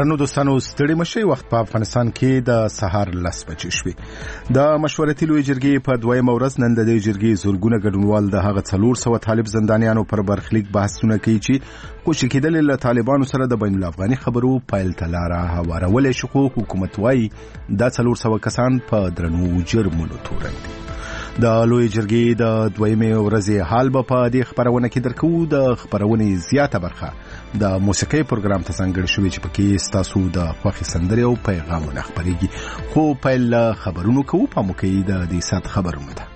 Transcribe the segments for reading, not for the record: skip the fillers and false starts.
درنو دوستانو ستړي مشي وخت په افغانستان کې د سهار 10 بجې شوې د مشورتي لوی جرګې په دویمه ورځ نن د دې جرګې زورګونه ګډونوال د هغه 400 طالب زندانیانو پر برخلیک بحثونه کوي چې کوشش کېدل له طالبانو سره د بین الافغاني خبرو پایل تلاره هوارول شي خو حکومت وايي د 400 کسان په درنو جرمونو تورن دي د لوی جرګې د دویمه ورځې حال په دې خبرونه کې درکو د خبرونې زیاته برخه د موسیقي پروګرام ته څنګه شوی چې پکې ستاسو د خوښي سندرې او پیغامونه خبريږي خو په خبرونو کوو په موکي د دې سات خبرونه ده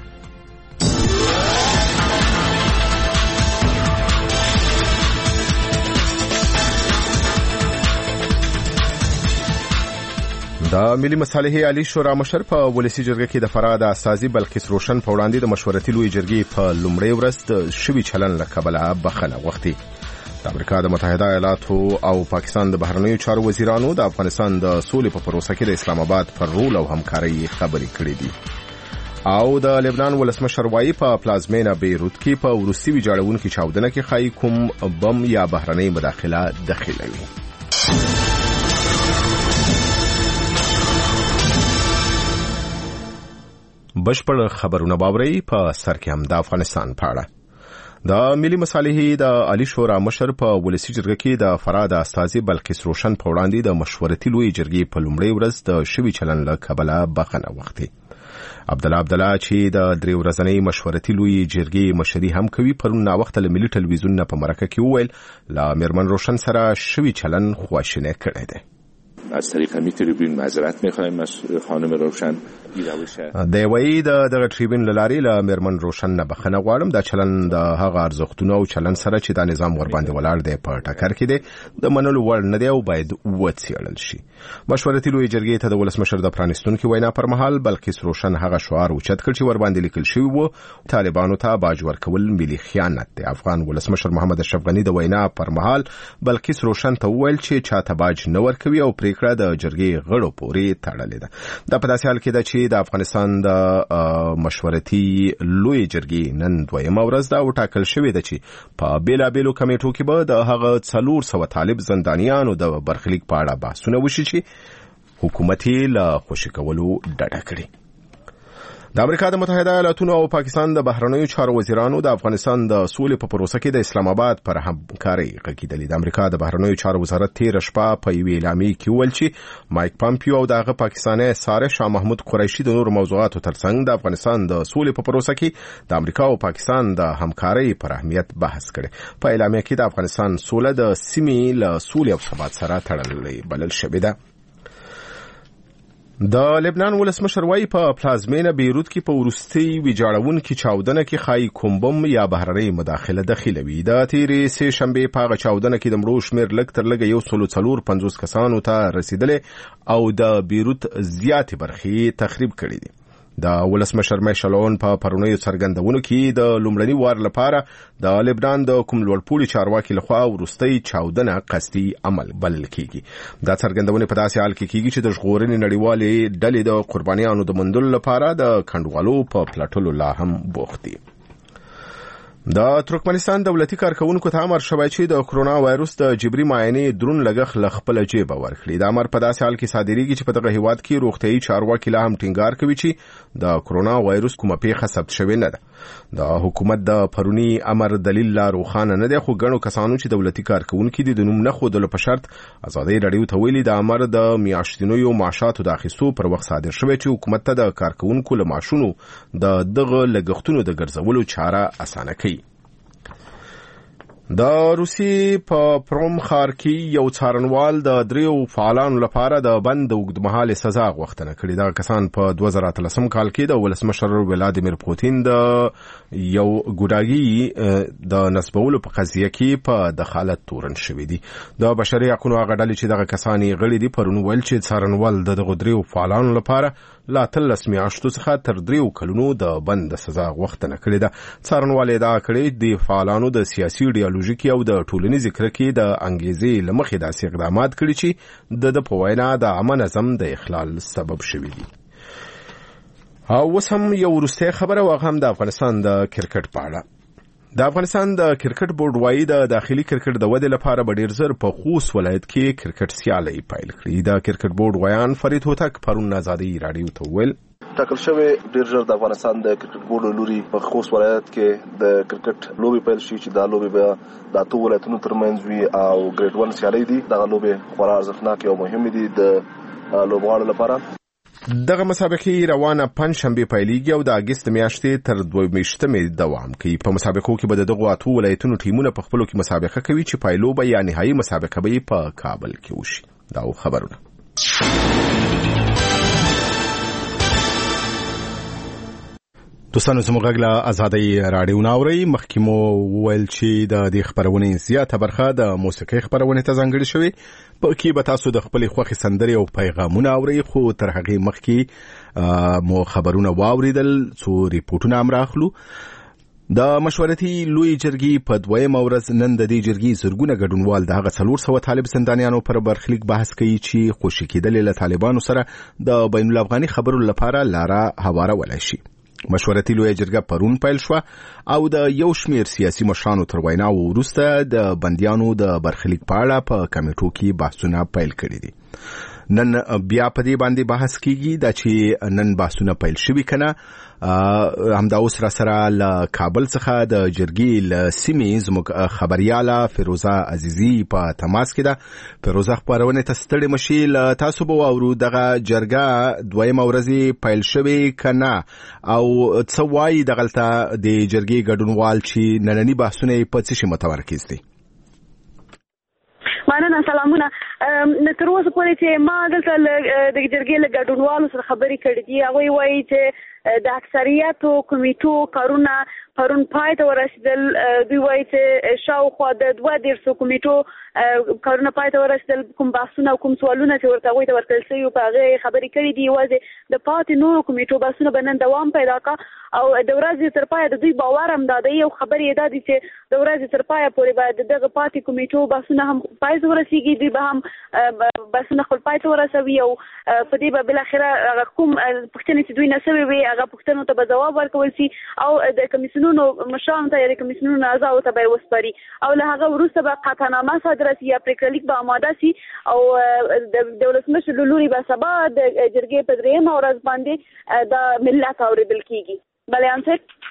د ملي مصالحې عالی شورا مشر په ولسی جرګه کې د فراد اساسي بلقیس روشن په وړاندې د مشورتي لوی جرګې په لومړۍ ورځ د شوی چلن لکبله بخنه وختي د امریکا د متحده ایالاتو او پاکستان د بهرنیو چارو وزیرانو د افغانستان د سولې په پروسه کې د اسلام آباد پر رول او همکارۍ خبرې کړې دي او د لبنان ولسمشر وايي په پلازمینه بیروت کې په روسي ویجاړونکو چاودنه کې خای کوم بم یا بهرنۍ مداخله داخلوي بشپړ خبرونه باوري په سر کې هم د افغانستان په اړه د ملي مصالحې د عالی شورا مشر په ولسی جرګه کې د فراد استازي بلقیس روشن په وړاندې د مشورتي لوی جرګې په لومړۍ ورځ د شوی چلن له کبله بخنه وختي عبدالله چې د درې ورځنۍ مشورتي لوی جرګې مشري هم کوي پرون نا وخت له ملي ټلویزیون په مرکه کې وویل لا میرمن روشن سره شوی چلن خواشینه کړی دی از طریق می تریبیون معذرت می‌خوایم از خانم روشن د وی د تریبیون لاري له میرمن روشن نه بخنه غواړم د چلن د هغه ارزښتونو او چلن سره چې د نظام ور باندې ولاړ دی په ټکر کې دی د منلو وړ نه دی او باید وڅېړل شي مشورتي لوی جرګې ته د ولسمشر د پرانستونکو وینا پر مهال بلقیس روشن هغه شعار اوچت کړ چې ور باندې لیکل شوی وو طالبانو ته باج ورکول ملي خیانت دی افغان ولسمشر محمد اشرف غنی د وینا پر مهال بلقیس روشن ته وویل چې چاته باج نه ورکوي او پریکړه د جرګې غړو پورې تړلې ده د په داسې حال کې چې د افغانستان د مشورتي لوی جرګې نن دویمه ورځ دا وټاکل شوې ده چې په بیلابیلو کمیټو کې به د هغه 400 طالب زندانیانو د برخلیک په اړه بحثونه وشي چې حکومت له خوشی کولو ډډه کړي د امریکا د متحده ایالاتو او پاکستان د بهرنیو چارو وزیرانو د افغانستان د سولې په پروسه کې د اسلام آباد پر همکارۍ غږیدلې د امریکا د بهرنیو چارو وزارت تیر شپه په یوې اعلامیه کې ویل چې مایک پامپیو او دغه پاکستاني ساره شاه محمود قریشي د نور موضوعاتو ترڅنګ د افغانستان د سولې په پروسه کې د امریکا او پاکستان د همکارۍ پر اهمیت بحث کړي په اعلامیه کې د افغانستان سوله د سیمې له سولې او ثبات سره تړلې بلل شوې ده د لبنان ولسمشر وايي په پلازمینه بیروت کې په ورستي ویجاړونکو چاودنه کې خای کوم بم یا بهرنۍ مداخله داخلوي د تیرې سه شنبه په چاودنه کې د مړو شمیر لږ تر لږه 150 کسانو ته رسیدلې او د بیروت زیاتې برخې تخریب کړې دي د ولسمشر میشلون په پرونیو څرګندونو کې د لومړني وار لپاره د لبنان د کوم لوړپوړي چارواکي لخوا ورستۍ چاودنه قصدي عمل بلل کیږي دا څرګندونه په داسې حال کې کیږي چې د ژغورنې نړیوالې ډلې د قربانیانو د مندل لپاره د کندوالو په پلاټولو لا هم بوخت دي د ترکمنستان دولتي کارکونکو ته امر شوی چې د کرونا وایروس د جبري معاینې درون لګښ له خپل جیب ورکړي د امر په داسې حال کې صادریږي چې په دغه هیواد کې روغتيایي چارواکي لا هم ټینګار کوي چې د کرونا وایروس کومه پیښه ثبت شوې نه ده د حکومت د پرونی امر دلیل لا روښانه نه دی خو ګڼو کسانو چې دولتي کارکونکو د نوم نه خودلو په شرط ازادي رادیو ته ویلي د امر د میاشتنیو معاشاتو د اخیستو پر وخت صادر شوی چې حکومت ته د کارکونکو له معاشونو د دغه لګښتونو د ګرځولو چاره اسانه کوي د روسي په پروم ښار کې یو څارنوال د دریو فعالانو لپاره د بند اوږدمهاله سزا غوښتنه کړې ده کسان په 2013 کال کې د ولسمشر ولادیمیر پوتین د یو ګوډاګي د نسبولو په قضیه کې په دخالت تورن شوې دي د بشري حقوقو غړي چې دغه کسانی غړي دي پرون ویل چې څارنوال د دریو فعالانو لپاره لا 13 میاشتو څخه تر 3 کلونو د بند سزا غوښتنه کړې ده څارنوال دا کړی د فعالانو د سیاسي ایډیالوژیکي او د ټولنیز کرکې د انګیزې لمخې داسې اقدامات کړي چې د پوینا د عامه نظم د اخلال سبب شوي دي او وسم یو ورسته خبره واغه هم د افغانستان د کرکټ په اړه د افغانستان د کرکټ بورډ وايي د داخلي کرکټ د ودې لپاره به ډیر زر په خوست ولایت کې کرکټ سیالي پیل کړي. د کرکټ بورډ ویان فرید هوتک پرون آزادۍ رادیو ته ویل ټاکل شوی ډیر ژر د افغانستان د کرکټ بورډ لوري په خوست ولایت کې د کرکټ لوبي پیل شي چې دا لوبي به د اته ولایتونو ترمنځ وي او ګریډ 1 سیالي دي. دا لوبي خورا ارزښتناک او مهمه دي د لوبغاړو لپاره. دغه مسابقې روانه پنځشنبه پیلېږي او د اگست میاشتې تر 22مې دوام کوي. په مسابقو کې به دغه اته ولایتونو ټیمونه په خپلو کې مسابقه کوي چې پایلوبه یا نهایي مسابقه به په کابل کې وشي. دا خبرونه دوستانو زموږ غږ له آزادۍ رادیو ناوري. مخکې مو وویل چې د دې خبرونې زیاته برخه د موسیقۍ خبرونې ته ځانګړې شوې. په کې به تاسو د خپلې خوښې سندرې او پیغامونه اورئ، خو تر هغې مخکې مو خبرونه واوریدل، څو ریپورټونه هم راخلو. د مشورتي لوی جرګې په 2مه ورځ نن د دې جرګې زرګونه ګډونوال د هغه 400 طالب زندانیانو پر برخلیک بحث کوي چې خوشي کېدل له طالبانو سره د بین الافغاني خبرو لپاره لاره هوارولای شي. مشورتي لوی جرګه پرون پیل شو او د یو شمیر سیاسي مشرانو تر وینا وروسته د بندیانو د برخلیک په اړه په کمیټو کې بحثونه پیل کړي دي. نن بیا په دې باندې بحث کیږي دا چې نن بحثونه پیل شوي کنه. همدا اوس را سره له کابل څخه د جرګې له سیمې زموږ خبرياله فیروزه عزیزی په تماس کې ده. فیروزه خبرونه ته ستړي مشي، له تاسو به واورو دغه جرګه 2مه ورځ پیل شوي کنه او څه وایي دغلته د جرګې ګډونوال چې نننی بحثونه په څه شي متمرکز دي. مننه، سلامونه. تر اوسه پورې چې ما دلته د جرګې له ګډونوالو سره خبرې کړې دي، هغوی وایي چې د اکثریتو کمیټو کارونه پرون پای ته ورسېدل. دوی وایي چې شاوخوا د 200 کمیټو کارونه پای ته ورسېدل. کوم بحثونه او کوم سوالونه چې ورته هغوی ته ورکړل شوي په هغې خبرې کړې دي. یوازې د پاتې نورو کمیټو بحثونه به نن دوام پیدا کړه او د ورځې تر پایه د دوی باور هم دا دی او خبرې یې دا دي چې د ورځې تر پایه پورې به د دغه پاتې کمیټو بحثونه هم پای ته ورسېږي. دوی به هم بحثونه خپل پای ته ورسوي او په دې به بالاخره هغه کوم پوښتنې چې دوی نه سوې وي هغه پوښتنو ته به ځواب ورکول شي او د کمیسیونونو مشرانو ته یا د کمیسیونونو اعضاو ته به یې وسپاري او له هغه وروسته به قطعنامه صادره شي یا پرېکړه لیک به اماده شي او د ولسمشر له لوري به سبا د جرګې په 3مه ورځ باندې د ملت اورېدل کېږي. بله انصر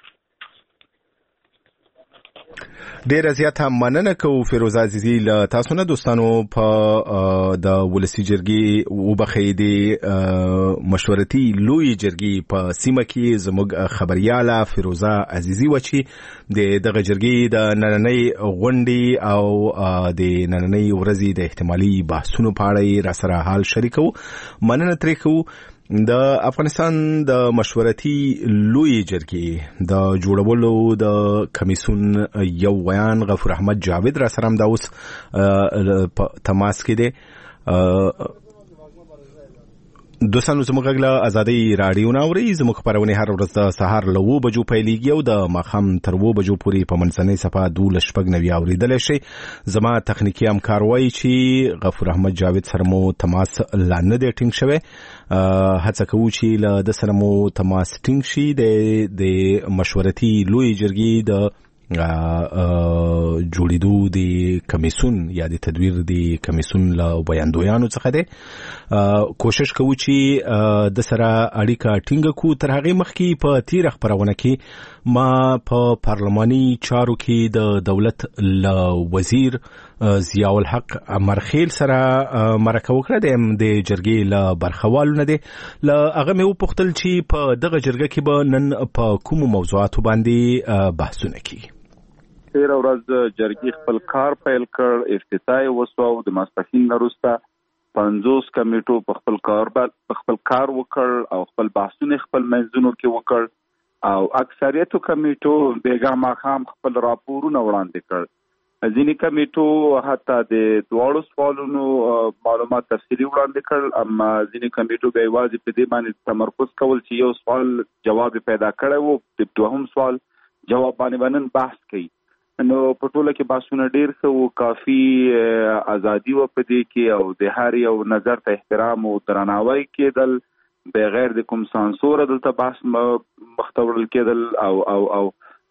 ډیره زیاته مننه کوو فیروزه عزیزی له تاسو نه. دوستانو په د ولسی جرګې وبخې د مشورتي لوی جرګې په سیمه کې زموږ خبرياله فیروزه عزیزی و چې دغه جرګې د نننۍ غونډې او د نننۍ ورځې د احتمالي بحثونو په اړه را سره حال شریکو. مننه ترې کوو. د افغانستان د مشورتي لوی جرګې د جوړولو د کمیسیون یو ویان غفور احمد جاوید را سره هم دا اوس تماس کې دی. دوستانو زموږ غږ له آزادۍ رادیو ناوري. زموږ خبرونه هر ورځ د سهار له 9 بجو پیلېږي او د ماښام تر 2 بجو پورې په منځنۍ صفحه 12:09 اوریدلی شي. زما تخنیکی همکار وایي چې غفور احمد جاوید سره مو تماس لا نه دی ټینګ شوی. هڅه کوو چې له د سره مو تماس ټینګ شي. د مشورتي لوی جرګې د جوړېدو د کمیسیون یا د تدویر د کمیسیون له بیاندویانو څخه دی. کوشش کوو چې د سره اړیکه ټینګه کړو. تر هغې مخکې په تیره خپرونه کې ما په پارلماني چارو کې د دولت له وزیر ضیاء الحق مرخیل سره مرکه وکړه. د جرګې له برخوالو نه دی. له هغه مې وپوښتل چې په دغه جرګه کې به نن په کومو موضوعاتو باندې بحثونه کیږي. تیره ورځ جرګې خپل کار پیل کړ، افتتاح وسو او د ماسپښین وروسته 50 کمیټو په خپل کار وکړ او خپل بحثونه خپل منځونو کې وکړ او اکثریت کمیټو بیګا ماښام خپل راپورونه وړاندې کړ. ځینې کمیټو حتی د دواړو سوالونو معلومات تفصیلي وړاندې کړل، اما ځینې کمیټو به یوازې په دې باندې تمرکز کول چې یو سوال جواب پیدا کړی وو، د دوهم سوال جواب باندې نن بحث کوي. نو په ټوله کې بحثونه ډیر ښه وو، کافي ازادي وه په دې کې او د هر یو نظر ته احترام او درناوی کېدل بغیر د کوم سانسور دلته بحث مخته وړل کېدل او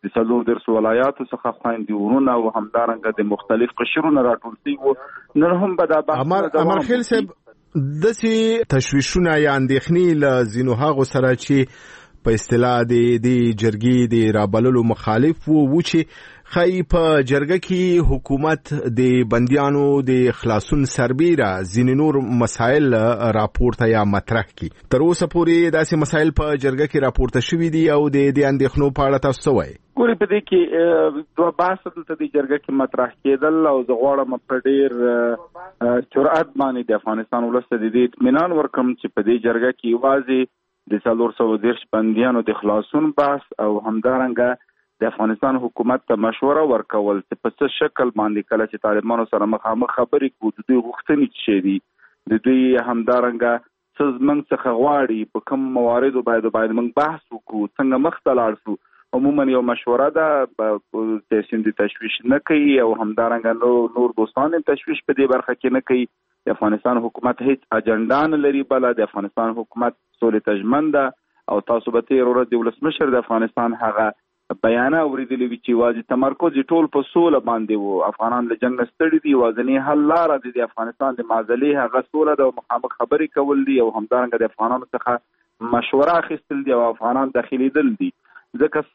د 14 ولایاتو څخه خويندې ورونه او همدارنګه د مختلف قشرونو راټول شوي نن هم به دا بحث امر خیل صاحب دسي تشویشونه یا اندېښنې له ځینو هغو سره چې په اصطلاح د جرګې د رابللو مخالف وو چې خی په جرګه کې حکومت د بندیانو د خلاصون سربیره ځینې نور مسایل راپورته یا مطرح کی تر اوسه پورې داسې مسایل په جرګه کې راپورته شوي دي او د اندېښنو په اړه تاسو وایي ګوري په دې کې دوه بحث دلته د جرګه کې مطرح کېدل او زه غواړم په ډېر جرأت باندې د افغانستان ولس ته د دې اطمینان ورکړم چې په دې جرګه کې یوازې د 14 بندیانو د خلاصون بحث او همدارنګه د افغانستان حکومت ته مشوره ورکول چې په څه شکل باندې کله چې طالبانو سره مخامخ خبرې کوي د دوی غوښتنې څه دي د دوی همدارنګه څه زموږ څخه غواړي په کوم مواردو باید موږ بحث وکړو څنګه مخ ته لاړ شو عموما یو مشوره ده د سیند تشویش نه کوي او همدارنګه نور دوستان تشویش په دې برخه کې نه کوي د افغانستان حکومت هیڅ اجنډا نه لري بل د افغانستان حکومت سولې تجمن ده او تاسو به تیر ورځ د ولسمشر د افغانستان هغه بیان اوریدلی وی چې واځي تمرکز ټول په سوله باندې وو افغانان له جنگ ستړي دي وازنی حل لاره د افغانستان د معضلې هغه سوله د مخامخ خبرې کول دي او همدارنګه د افغانانو څخه مشوره اخیستل دي او افغانان داخلي دل دي ځکه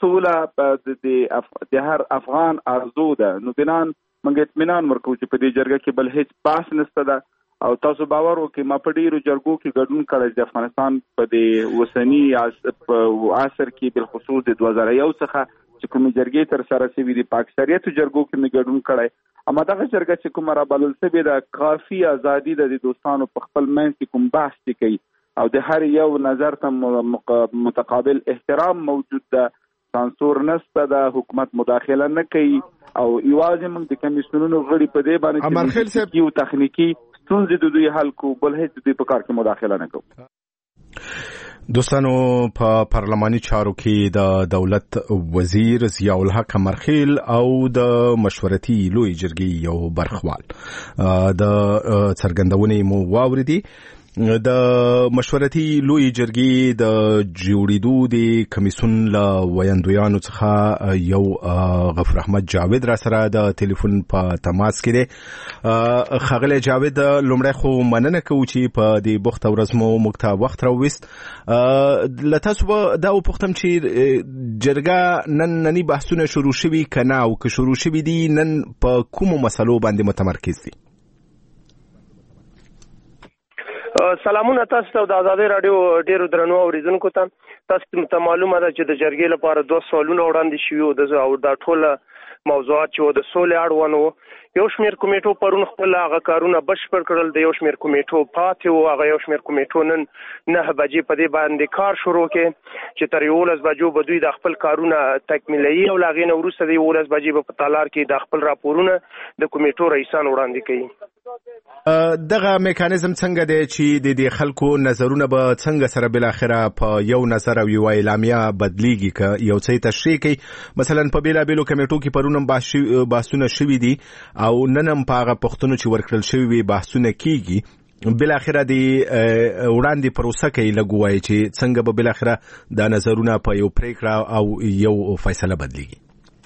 سوله د هر افغان ارزو ده نو بنان موږ اطمینان ورکو چې په دې جرګه کې بل هیڅ بحث نشته ده او تاسو باور وکړئ ما په ډیرو جرګو کې ګډون کړی د افغانستان په دې وسنی عصر کې بالخصوص د 2001 څخه چې کوم جرګې تر سره شوي دي په اکثریت جرګو کې مې ګډون کړی اما دغه جرګه چې کوم را بلل شوې ده کافي ازادي د دوستانو په خپل منځ کې کوم بحث کوي او د هر یو نظر ته متقابل احترام موجود ده سانسور نشته د حکومت مداخله نه کوي او یوازې موږ د کمیسیونونو غړي په دې باندې امر خیل صاحب یو تخنیکی ستونزې د دوی حل کو بل هیڅ د په کار کې مداخله نه کوي دوستانو په پارلماني چارو کې د دولت وزیر ضیاء الحق امرخیل او د مشورتي لوی جرګې یو برخوال د څرګندونې مو واوریدي د مشورتي لوی جرګې د جوړېدو د کمیسیون له ویاندویانو څخه یو غفور احمد جاوید را سره د ټلیفون په تماس کې دی ښاغلی جاوید لومړی خو مننه کوو چې په دې بوخته ورځ مو موږ ته وخت راوویست له تاسو به دا وپوښتم چې جرګه ننني بحثونه شروع شوي که نه او که شروع شوي دي نن په کومو مسلو باندې متمرکز دي سلامونه تاسو ته د آزادۍ راډیو ډیرو درنو اوریدونکو ته تاسو ته معلومه ده چې د جرګې لپاره 2 سوالونه وړاندې شوي او دا ټول موضوعات چې د سولې اړوند وو یو شمېر کمیټو پرون خپل هغه کارونه بشپړ کړل د یو شمېر کمیټو پاتې وو هغه یو شمېر کمیټو نن 9 بجې په دې باندې کار شروع کړي چې تر 11 بجو به دوی د خپل کارونه تکمیلوي او لا غینه وروسته د 11 بجې په تالار کې د خپل راپورونه د کمیټو رئیسان وړاندې کوي دغه میکانیزم څنګه دی چې د دې خلکو نظرونه به څنګه سره بل اخره په یو نظر او یو اعلامیه بدلیږي که یو څه تشریح کوي مثلا په بیلابیلو کمیټو کې پرونم بحثونه شوي دي او ننم په هغه پوښتنو چې ورکړل شوي وي بحثونه کیږي بل اخره د وړاندې پروسه کوي لګوي چې څنګه به بل اخره دا نظرونه په یو پریکړه او یو فیصله بدلیږي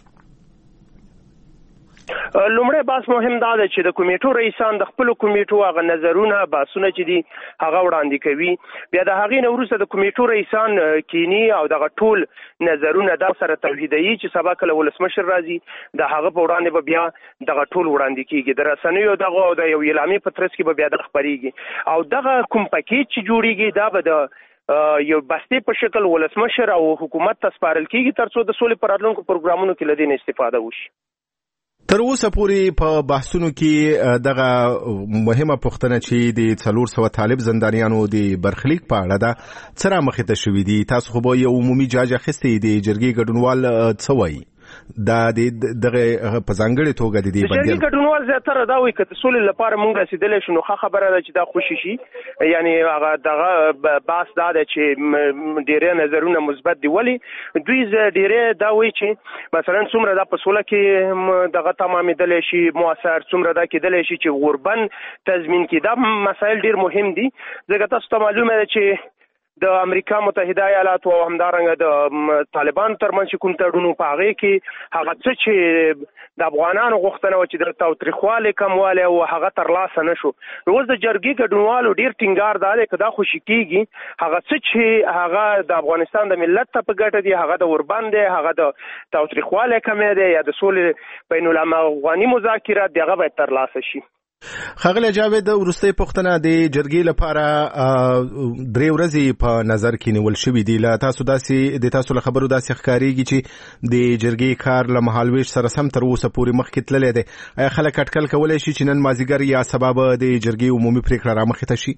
لومړی بحث مهم دا ده چې د کمیټو رئیسان د خپل کمیټو هغه نظرونه بحثونه چې دي هغه وړاندې کوي بیا د هغې نه وروسته د کمیټو رئیسان کینی او دغه ټول نظرونه دا سره توحیدوي چې سبا کله ولسمشر راځي د هغه په وړاندې به بیا دغه ټول وړاندې کیږي د رسنیو دغه او د یو اعلامیې په ترڅ کې به بیا دغه خپریږي او دغه کوم پکیج چې جوړیږي دا به د یو بستې په شکل ولسمشر او حکومت ته سپارل کیږي ترڅو د سولې پر راتلونکو پروګرامونو کې له دې نه استفاده وشي تر اوسه پورې په بحثونو کې دغه مهمه پوښتنه چې د 400 طالب زندانیانو د برخلیک په اړه ده څه رامخې ته شوي دي تاسو خو به یو عمومي جاج اخیستی د جرګې ګډونوال څه وایي دا دغه په ځانګړې توګه د دې بندیان ګډونوال زیاتره دا وایي چې سولې لپاره موږ رسیدلی شو نو ښه خبره ده چې دا خوشي شي یعنی هغه دغه بحث دا ده چې ډېری نظرونه مثبت دي ولې دوی ډېری دا وایي چې مثلا څومره دا په سوله کې دغه تمامېدلی شي مؤثر څومره دا کېدلی شي چې غوربند تضمین کړي دا مسایل ډېر مهم دي ځکه تاسو ته معلومه ده چې د امریکا متحده ایالاتو او همدارنګه د طالبانو ترمنځ کوم تړون په هغه کې هغه څه چې د افغانانو غوښتنه و چې د تاوتریخوالي کموالی او هغه ترلاسه نشو. نو اوس د جرګې ګډونوالو ډیر ټینګار دی که دا خوشي کیږي هغه څه چې هغه د افغانستان د ملت ته په ګټه دی، هغه د اوربند دی، هغه د تاوتریخوالي کمی دی یا د سولې بین الافغاني مذاکرات دغه باید ترلاسه شي. ښاغلی جاوید، وروستۍ پوښتنه د جرګې لپاره 3 ورځې په نظر کې نیول شوي دي. له تاسو له خبرو داسې ښکارېږي چې د جرګې کار له مهالویش سره سم تر اوسه پورې مخکې تللی دی. آیا خلک اټکل کولی شي چې نن مازدیګر یا سبا به د جرګې عمومي پرېکړه رامخې ته شي؟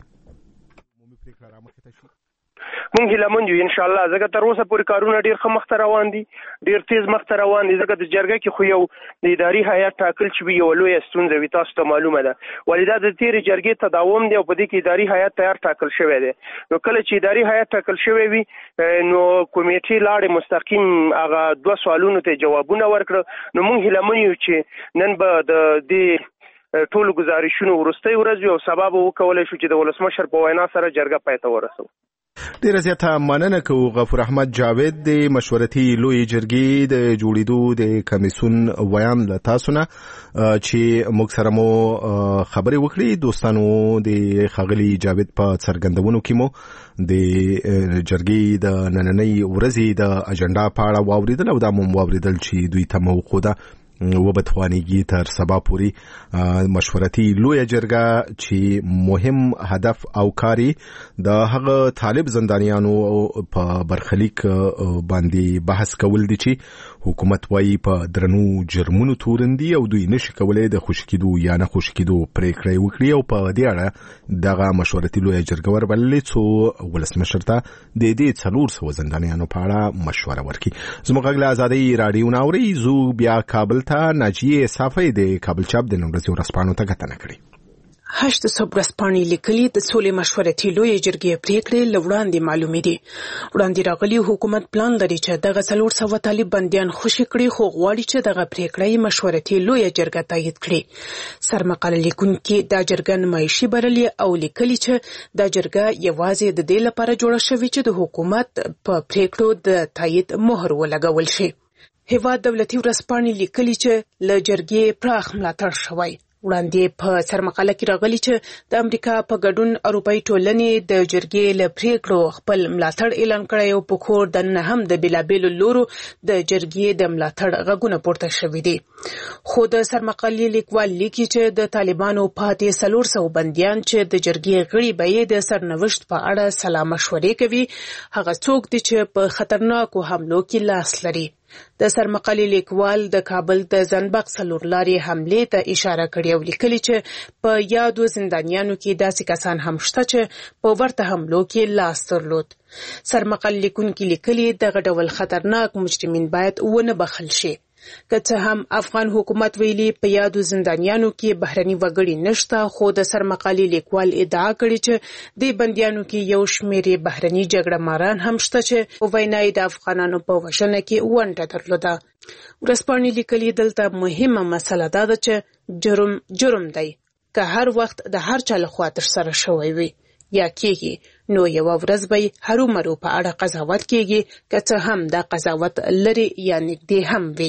مونږ هیله مند یو ان شاء الله، ځکه تر اوسه پورې کارونه ډیر ښه مخته روان دي، ډیر تیز مخته روان دي. ځکه د جرګې کې خو یو د اداري هیئت ټاکل شوی یو لویه ستونزه وي، تاسو ته معلومه ده. ولې دا د تیرې جرګې تداوم دی او په دې کې اداري هیئت تیار ټاکل شوی دی. نو کله چې اداري هیئت ټاکل شوی وي نو کمیټې لاړې مستقیم هغه 2 سوالونو ته جوابونه ورکړه. نو مونږ هیله مند یو چې نن به د دې ټولو گزارشونو وروستۍ ورځ او سبا به وکولای شو چې د ولسمشر په وینا سره جرګه پای ته ورسو. ډیره زیاته مننه کوو غفور احمد جاوید د مشورتي لوی جرګې د جوړېدو د کمیسیون ویان له تاسو نه چې موږ سره مو خبرې وکړې. دوستانو د ښاغلي جاوید په څرګندونو کې مو د جرګې د نننۍ ورځې د اجنډا په اړه واوریدل او دا مو واوریدل چې دوی ته موقع ده وبتوانیږي تر سبا پورې مشورتي لوی جرګه چې مهم هدف او کاری د هغه طالب زندانیانو په برخلیک باندې بحث کول دي چې حکومت وايي په درنو جرمونو تورندي او دوی نشي کولای د خوشکیدو یا نه خوشکیدو پریکړې وکړي. او په دې اړه دغه مشورتي لوی جرګه وربللې څو ولسمشر ته د دې 400 زندانیانو په اړه مشوره ورکړي. زموږ غږ له ازادۍ رادیو ناوري زو بیا کابل ناجیه صافی د کابل چاپ د نورسي ورسپانو ته کتنه کړې. 8 ورځپاڼې لیکلي د سولې مشورتي لوی جرګې پریکړې لوړاندې معلومې دي. وړاندې راغلي حکومت پلان لري چې دغه 400 طالب بنديان خوشي کړي، خو غواړي چې دغه پریکړې مشورتي لوی جرګه تایید کړي. سرمقاله لیکونکي دا جرګه نمایشي بللې او لیکلي چې دا جرګه یوازې د دې لپاره جوړه شوې چې د حکومت په پریکړو د تایید مهر ولګول شي. هیواد دولتي ورځپاڼې لیکلي چې له جرګې پراخ ملاتړ شوی. وړاندې په سرمقاله کې راغلي چې د امریکا په ګډون اروپאי ټولنې د جرګې له پریکړو خپل ملاتړ اعلان کړی او په کور دننه هم د بېلابېلو لورو د جرګې د ملاتړ غږونه پورته شوي دي. خو د سرمقالې لیکوال لیکي چې د طالبانو پاتې 400 بندیان چې د جرګې غړي به یې د سرنوشت په اړه سلا مشورې کوي، هغه څوک دي چې په خطرناکو حملو کې لاس لري. د سرمقالې لیکوال د کابل د زنبق څلور لارې حملې ته اشاره کړې او لیکلي چې په یادو زندانیانو کې داسې کسان هم شته چې په ورته حملو کې لاس درلود. سرمقالې لیکونکي لیکلي دغه ډول خطرناک مجرمین باید ونه بخښل شي. که څه هم افغان حکومت ویلي په یادو زندانیانو کې بهرني وګړي نشته، خو د سرمقالې لیکوال ادعا کړې چې د بندیانو کې یو شمېر بهرني جګړه ماران هم شته چې په وینا یې د افغانانو په وژنه کې ونډه درلوده. ورځپاڼې لیکلي دلته مهمه مسله دا ده چې جرم دی که هر وخت د هر چا لخوا ترسره شوی وي یا کېږي، نو یوه ورځ به هرومرو په اړه قضاوت کېږي، که څه هم دا قضاوت لرې یا نږدې هم وي.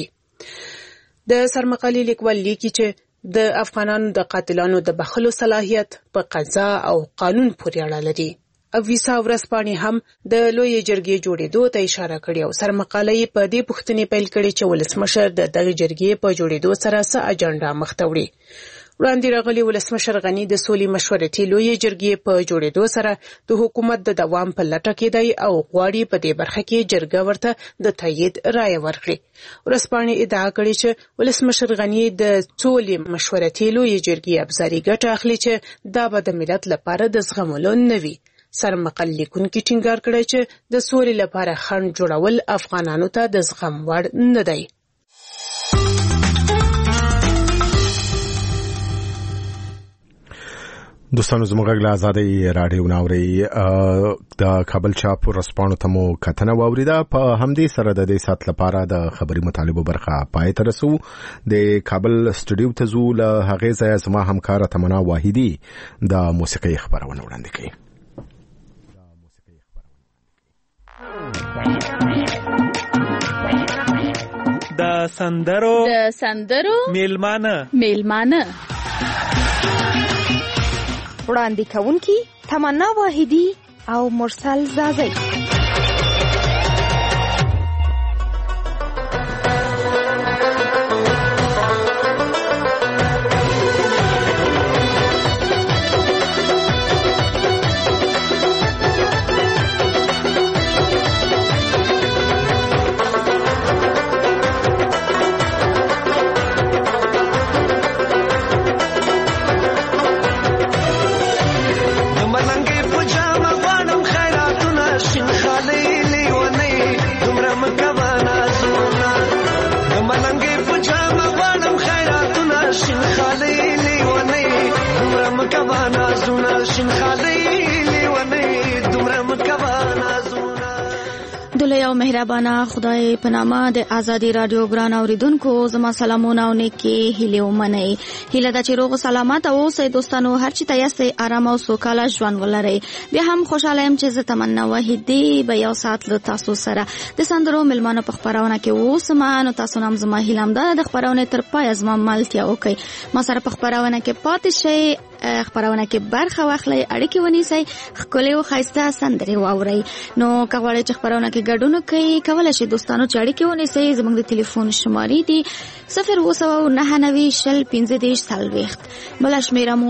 د سرمقالې لیکوال لیکي چې د افغانانو د قاتلانو د بخښلو صلاحیت په قضا او قانون پورې اړه لري. ویسا ورځپاڼې هم د لوی جرګې جوړېدو ته اشاره کړې او سرمقاله یې په دې پوښتنې پیل کړې چې ولسمشر د دغه جرګې په جوړېدو سره څه اجنډا مخته وړي. وړاندې راغلي ولسمشر غني د سولې مشورتي لوی جرګې په جوړېدو سره د حکومت د دوام په لټه کې دی او غواړي په دې برخه کې جرګه ورته د تایید رایه ورکړي. ورځپاڼې ادعا کړې چې ولسمشر غني د سولې مشورتي لوی جرګې ابزاري ګټه اخلي چې دا به د ملت لپاره د زغملو نه وي. سرمقالې لیکونکي ټینګار کړی چې د سولې لپاره خنډ جوړول افغانانو ته د زغم وړ نه دی. دوستانو زموږ غږ له ازادۍ راډیو ناوري د کابل چاپ ورځپاڼو ته مو کتنه واوریده. په همدې سره د دې سات لپاره د خبري مطالبو برخه پای ته رسو. د کابل سټوډیو ته زو له هغې ځایه زما همکاره تمنا واحدي د موسیقۍ خبرونه وړاندې کوي. د سندرو میلمانه وړاندې کوونکي تمنا واحدی او مرسل زازی. دلوی او مهربانه خدای په نامه د ازادي رادیو ګران اوریدونکو زما سلامونه او نیکی هیله ومنئ. هیله ده چې روغ او سلامت اوسئ دوستانو، هر چی ته یاستئ آرام او سوکاله ژوند ولرئ. بیا هم خوشاله یم چې زه تمنا واحدی به یو ساعت له تاسو سره د سندرو میلمانو په خپرونه کې اوسم. نو تاسو نام زما هیله ده د خپرونه تر پای زما ملتیا وکړئ، ما سره په خپرونه کې پاتې شئ، خپرونه کې برخه واخلئ، اړیکې ونیسئ، ښکلې او ښایسته سندرې واورئ. نو که غواړئ چې خپرونه کې ګډون وکړئ کولی شئ دوستانو چې اړیکې ونیسئ. زموږ د ټلیفون شمارې دي 029901540 بله شمیره مو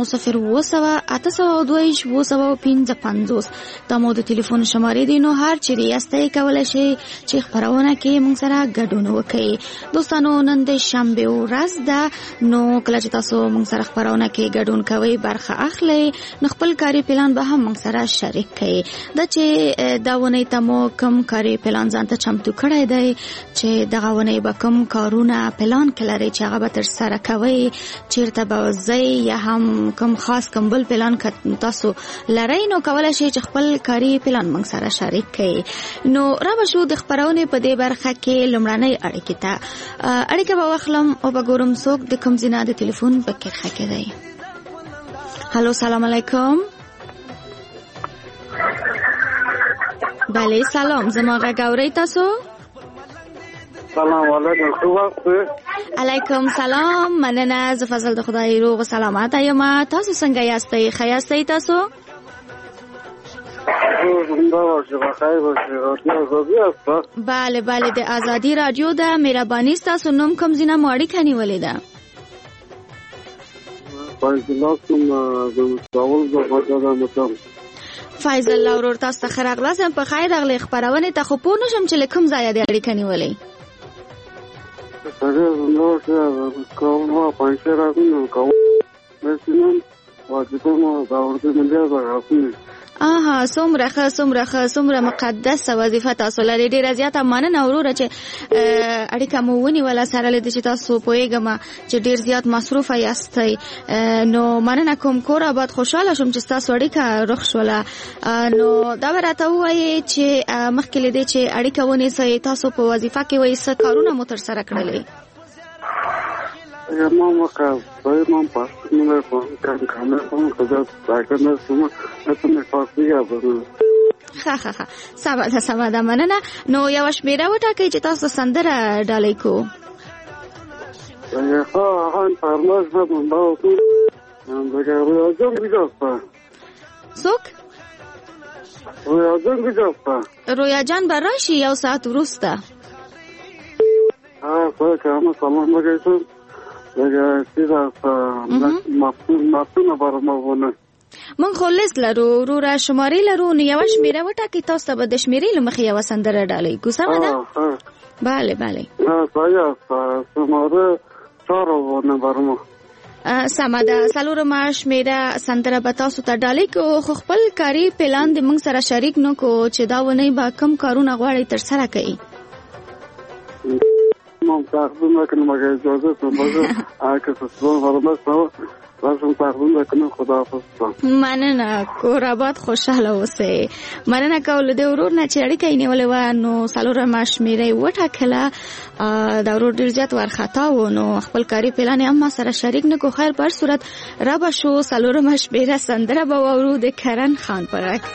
080282255 دا مو د ټلیفون شمارې دي. نو هر چیرې یاستئ کولی شئ چې خپرونه کې موږ سره ګډون وکړئ. دوستانو نن د شنبې ورځ ده، نو کله چې تاسو موږ سره خپرونه کې ګډون کوئ برخه اخلئ نو خپل کاري پلان به هم موږ سره شریک کړئ. دا چې دا ونې ته مو کم کاري پلان ځان ته چمتو کړی دی چې دغه ونې به کم کارونه پلان کې لرئ چې هغه به ترسره کوئ، چیرته به ځئ یا هم کم خاص کم بل پلان تاسو لرئ، نو کولی شئ چې خپل کاري پلان موږ سره شریک کړئ. نو را به شو د خپرونې په دې برخه کې لومړنۍ اړیکې ته. اړیکه به واخلم او به ګورم څوک د کوم ځای نه د ټلیفون په کرښه کې دی. هلو سلام علیکم. بله سلام، زما غږ اورئ تاسو؟ سلام علیکم. علیکم سلام، مننه. زه فضل د خدای روغ و سلامت یم. تاسو څنګه یاستئ؟ ښه یاستئ تاسو؟ بله بله د ازادي رادیو ده. مهرباني ستاسو نوم کوم ځای نه مو اړیکه نیولې ده؟ فایز الله ورور تاسو ته ښه راغلاست. په خیر راغلی خپرونې ته، خو پوه نشم چې له کوم ځایه دې اړیکه نیولې؟ آها، څومره ښه څومره مقدسه وظیفه تاسو لرئ. ډېره زیاته مننه وروره چې اړیکه مو ونیوله سره له دې چې تاسو پوهېږم چې ډېر زیات مصروفه یاستئ. نو مننه کوم، کور آباد، خوشحاله شوم چې ستاسو اړیکه رخ شوله. نو دا به راته ووایئ چې مخکې له دې چې اړیکه ونیسئ تاسو په وظیفه کې وایي څه کارونه مو ترسره کړلئ؟ ښه سمه ده، مننه. نو یوه شمېره وټاکئ چې تاسو سندره ډالۍ کوو. څوک؟ رویا جان به راشي یو ساعت وروسته. مونږ خو لیست لرو وروره، شمارې لرو، نو یوه شمېره وټاکئ تاسو ته به د شمېرې له مخې یوه سندره ډالۍ کوو. سمه ده؟ بله سمه ده. څلورمه شمېره سندره به تاسو ته ډالۍ کوو، خو خپل کاري پلان د موږ سره شریک نه کوو چې دا ونې به کم کارونه غواړئ ترسره کړئ. مننه، کور آباد، خوشحاله اوسئ. مننه کول د ورور نه چې اړیکه یې نیولې وه. نو څلورمه شمېره یې وټاکله، دا ورور ډېر زیات وارخطا و، نو خپل کاري پلان یې هم ما سره شریک نه کړو. خیر په هر صورت را به شو څلورمه شمېره سندره به واورو د کرن خان په غږ.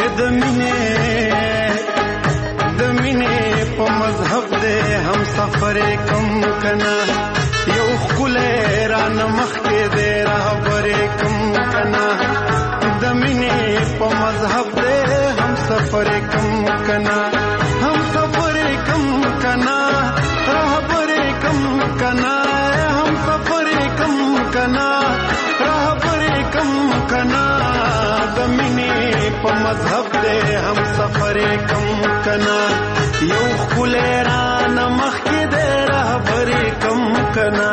د مینې په مذهب دې هم سفر کم کنا یو خله ران مخ کې دې رهبر کم کنا د مینې په مذهب دې هم سفر کم کنا هم سفر کم کنا رهبر کم کنا هم سفر کم کنا رهبر کم کنا د مینې په مذهب دې هم سفر کم کنا یو خله ران مخ کې دې رهبر کم کنا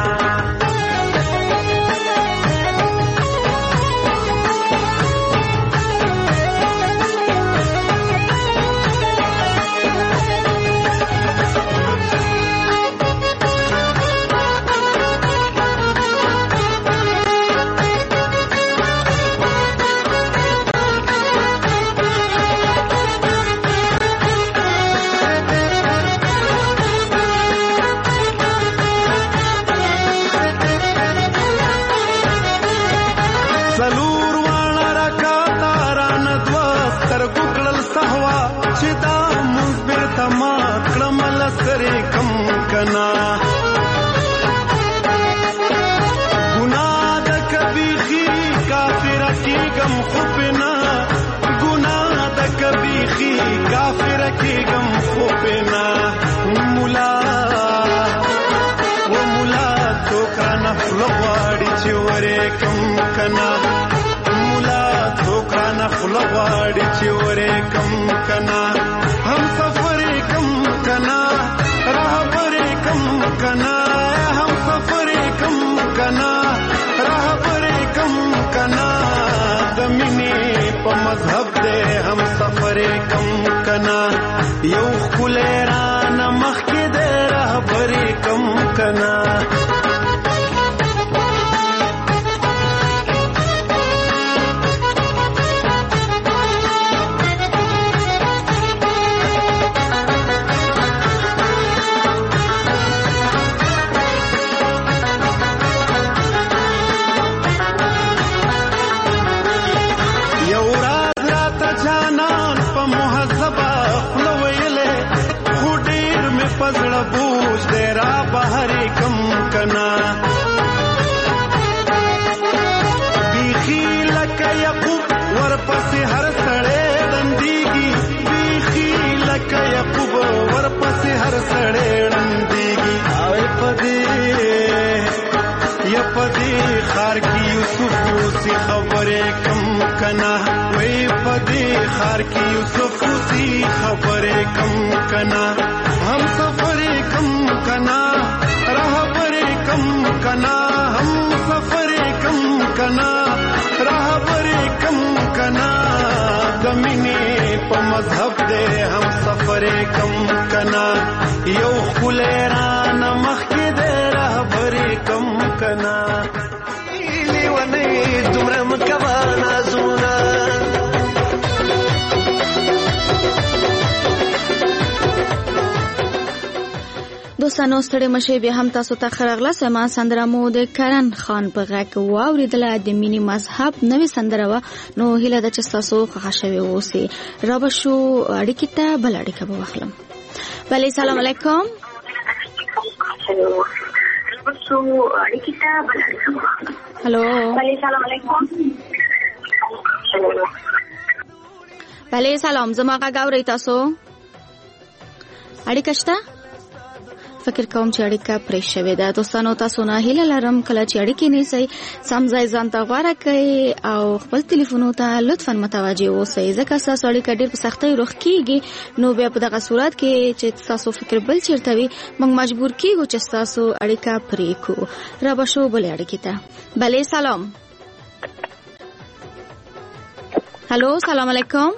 غواړي چې ورې کم کنا هم سفر کم کنا رهبر کم کنا هم سفر کم کنا رهبر کم کنا د مینې په مذهب دې هم سفر کم کنا یو خله ران مخ کې دې رهبر کم کنا بوج دے را بہر کم کنا بیخی لک یعقوب ورپس ہر سڑے رندیگی بیخی لک یعقوب ورپس ہر سڑے رندیگی آئے پدی خار کی یوسف سی خبریں کم کنا وی پدی خار کی یوسف سی خبریں کم کنا हम सफर कम कना रहबर कम कना हम सफर कम कना रहबर कम कना गमिने प मजहब दे हम सफर कम कना यो खुलेरान मखके दे रहबर कम कना लीवने तुमरा मकवाना जुना دوستانو ستړي مشه به هم تاسو ته خرغله سما سندره مو د کرن خان په غږ واوریدل د مینی مذهب نوې سندره و نو هله د چې تاسو خوښ شوي اوسئ را به شو اړیکې ته بل اړیکه به واخلم بله سلام علیکم هلو بله سلام علیکم بله سلام زما غږ اورئ تاسو اړیکه شته فکر کوم چې اړیکه پرې شوې ده دوستانو تاسو نه هیله لرم کله چې اړیکې نیسئ سم ځای ځان ته غوره کړئ او خپل تلیفونو ته لطفا متوجه اوسئ ځکه ستاسو اړیکه ډېر په سختۍ رخ کیږي نو بیا په دغه صورت کې چې ستاسو فکر بل چېرته وي موږ مجبور کیږو چې ستاسو اړیکه پرې کړو را به شو بلې اړیکې ته بلې سلام هلو سلام علیکم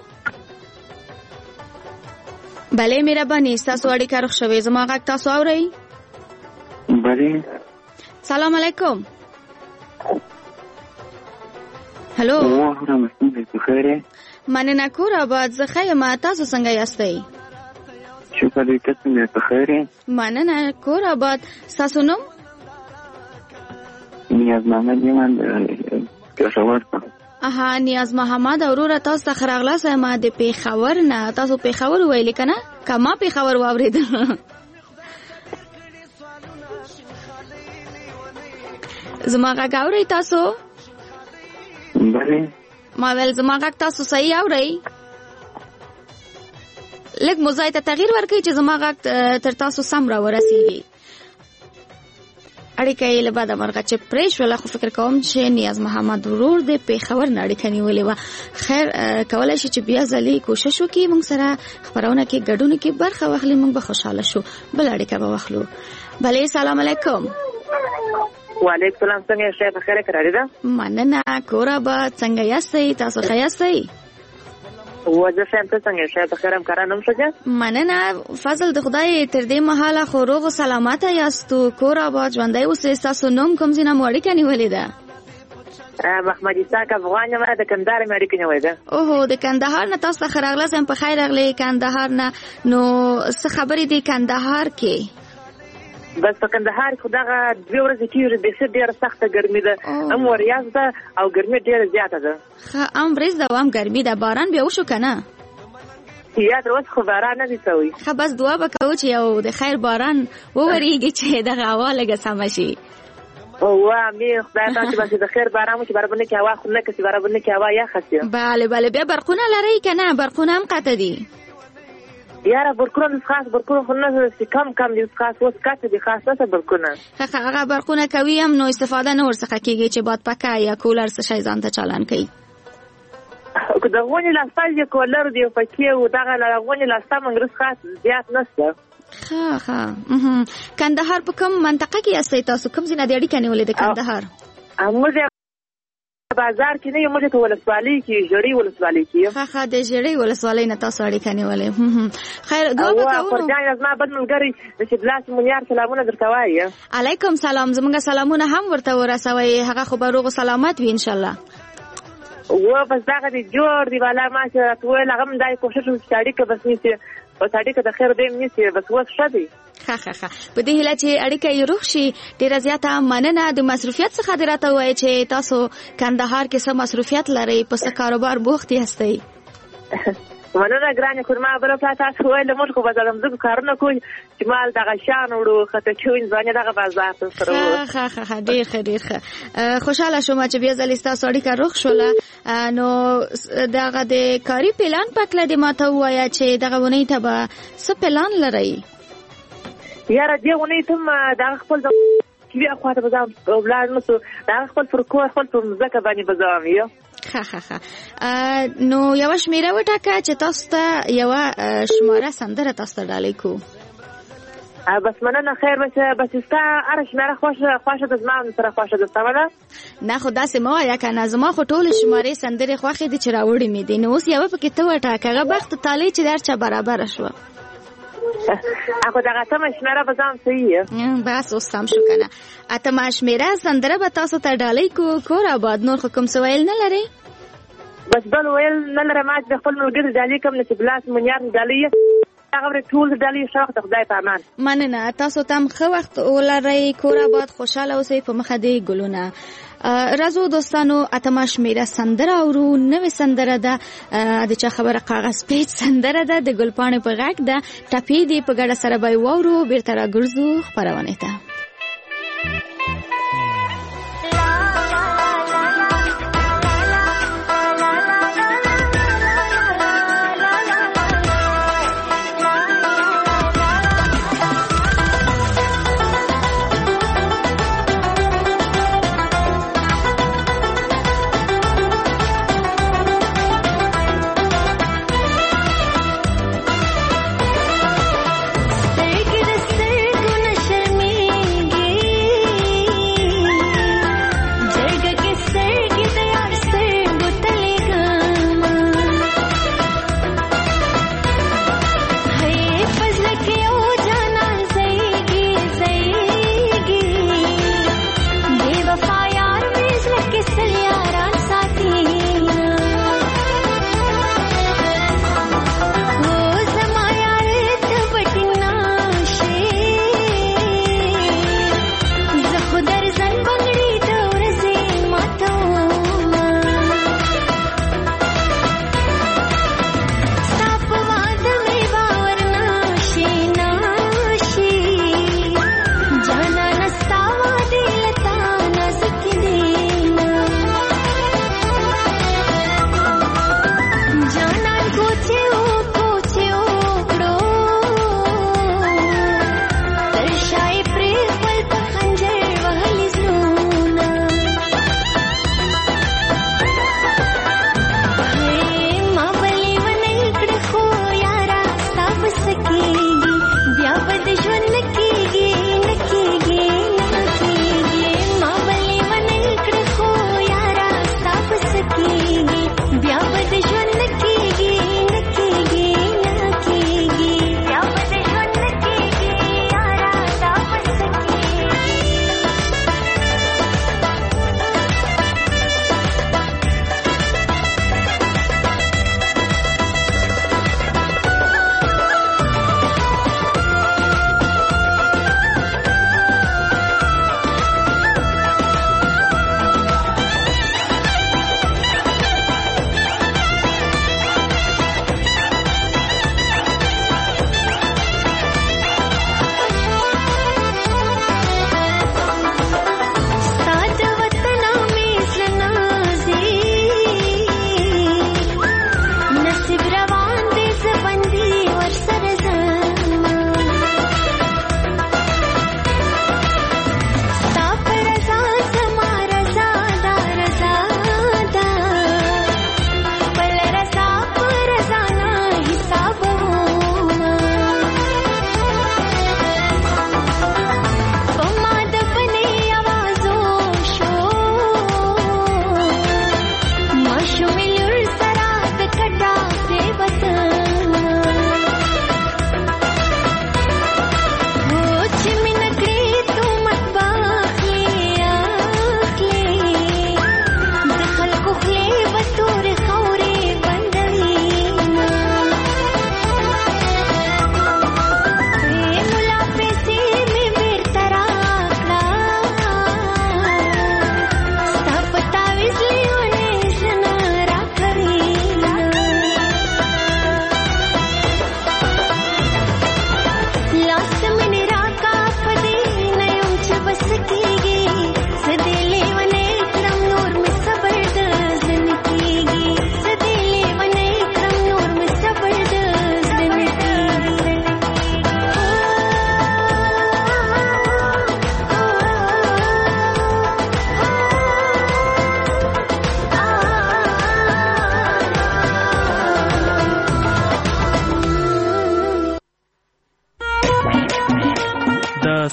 بله مهرباني تاسو اړیکه رخ شوې زما غږ تاسو اورئ بله سلام علیکم هلو مننه کور آباد زه ښه یم تاسو څنګه یاستئ شکر دې ته څنګه په خیر یې مننه کور آباد ستاسو نوم نیاز محمد یم پېښور ته اها نیاز محمد اورور تاسو ته خراغلاس ما د پیښور نه تاسو پیښور ویل کنه کما پیښور واوریدل زما غږ اورئ تاسو بله ما ول زما غږ تاسو صحیح اورئ لږ موزای ته تغییر ورکړئ چې زما غږ تر تاسو سم را ورسیږي اړیکه یې له بعده مرغه چې پرې شوله خو فکر کوم چې نیاز محمد ورور د پیښور نه اړیکه نیولې وه خیر کولی شي چې بیا ځلې کوشش وکړي موږ سره خپرونه کې ګډون کې برخه واخلي موږ به خوشحاله شو بل اړیکه به واخلو بلې سلام علیکم وعلیکم السلام څنګه یې په خیر کراري ده مننه کور آباد څنګه یاستئ تاسو ښه یاستئ وجه څنګه څنګه په خیرم کارانم شګه مننه فضل د خدای تر دې مهاله خو روغ او سلامت یاستو کور آباد ژوندۍ اوسئ تاسو نوم کوم ځای نه مو اړیکه نیولې ده محمد اسحاق افغان یم د کندهار مې اړیکه نیولې ده اوهو د کندهار نه تاسو ښه راغلاست په خیر راغلی کندهار نه نو څه خبرې دي کندهار کې بس په کندهار کې دغه 2 ورځې کېږي د ډېره سخته ګرمي ده هم وریاض ده او ګرمي ډېره زیاته ده ښه هم ورځ ده هم ګرمي ده باران بیا وشو که نه یا تر اوسه خو باران نه دي شوی ښه بس دعا به کوو چې یو د خیر باران وورېږي چې دغه هوا لږه سمه شي امین خدای ته چې بس د خیر باران وشي برابر نه کې هوا خو نه کسي برابر نه کې هوا یخه شي بله بله بیا برقونه لرئ که نه برقونه هم قطع دي یاره برقونه خاص برقونه خو نه کم دي خاص اوس کاته دي خاص نه برقونه هغه برقونه کوي هم نو استفاده نه ورڅخه کیږي چې باد پکه یا کولر څه شی ځان ته چالان کوي که د غونې لاستا یې کولر دی پکې او دغه غونې لاستا منګرس خاص زیات نشته ښه کندهار په کوم منطقه کې یاستئ تاسو کوم ځای نه د اړیکه نیولې د کندهار موږ بازار کې نه یو موږ ته ولسوالۍ کې ژړۍ ولسوالۍ کې ښه د ژړۍ ولسوالۍ نه تاسو اړیکه نیولې خیر دعا به کوو خورجان زما بد ملګری چې بلاس مونیار سلامونه درته وایي علیکم سلام زموږ سلامونه هم ورته ورسوئ هغه خو به روغ و سلامت وي انشاءالله بس دغه دی جوړ دی والا ما چې ویل هغه هم دا کوشش وکړي چې اړیکه بس نیسي بس اړیکه د خیر دیم نیسي بس اوس ښه دی ښه په دې هیله چې اړیکه یې روغ شي ډېره زیاته مننه د مصروفیت څخه دې راته ووایئ چې تاسو کندهار کې څه مصروفیت لرئ په څه کاروبار بوخت یاستئ مننه ګرانې خورما بله پلا تاسو ویل موږ خو به ځمځکو کارونه کوو چې مال دغه شیان وړو خټکي ځوانې دغه بازار ته سره وړو ښه ډېر ښه خوشحاله شوم چې بیا ځلې ستاسو اړیکه روغ شوله نو دغه د کاري پلان په هکله دې ما ته ووایه چې دغه اونۍ ته به څه پلان لرئ یاره دې اونۍ ته هم دغه خپل بیا خواته به ځم ولاړ نه سو دغه خپل پر کور خپل پر مځکه باندې به ځم یو ښه نو یوه شمېره وټاکه چې تاسو ته یوه شماره سندره تاسو ته ډالۍ کوو بس مننه خیر بس ستا هره شمېره خوښه ده زما سره خوښه ده سمه ده نه خو داسې مه وایه که نه زما خو ټولې شمارې سندرې خوښې دي چې راوړې مې دي نو اوس یوه پکې ته وټاکه هغه بخت تالۍ چې د هر چا برابره شوه اخو دغه اتمه شمېره به ځان صحیح بس اوس سم شو که نه اتمه شمېره سندره به تاسو ته ډالۍ کو کور آباد نور خو کوم څه ویل نه لرئ بس بل ویل نه لرم ما چې د خپل ملګري ډالۍ کوم نه چې بلاس مونیار ډالۍ هغه ورې ټول ډالۍ ښه وخت خدای په امان مننه تاسو ته هم ښه وخت ولرئ کور آباد خوشحاله اوسئ په مخه دې ګلونه راځو دوستانو اتمه شمېره سندره اورو نوې سندره ده د چا خبره کاغذ پیچ سندره ده د ګلپاڼې په غږ ده ټپې دې په ګډه سره به یې واورو بیرته راګرځو خپرونې ته एक रस्ते को न शर्मीगी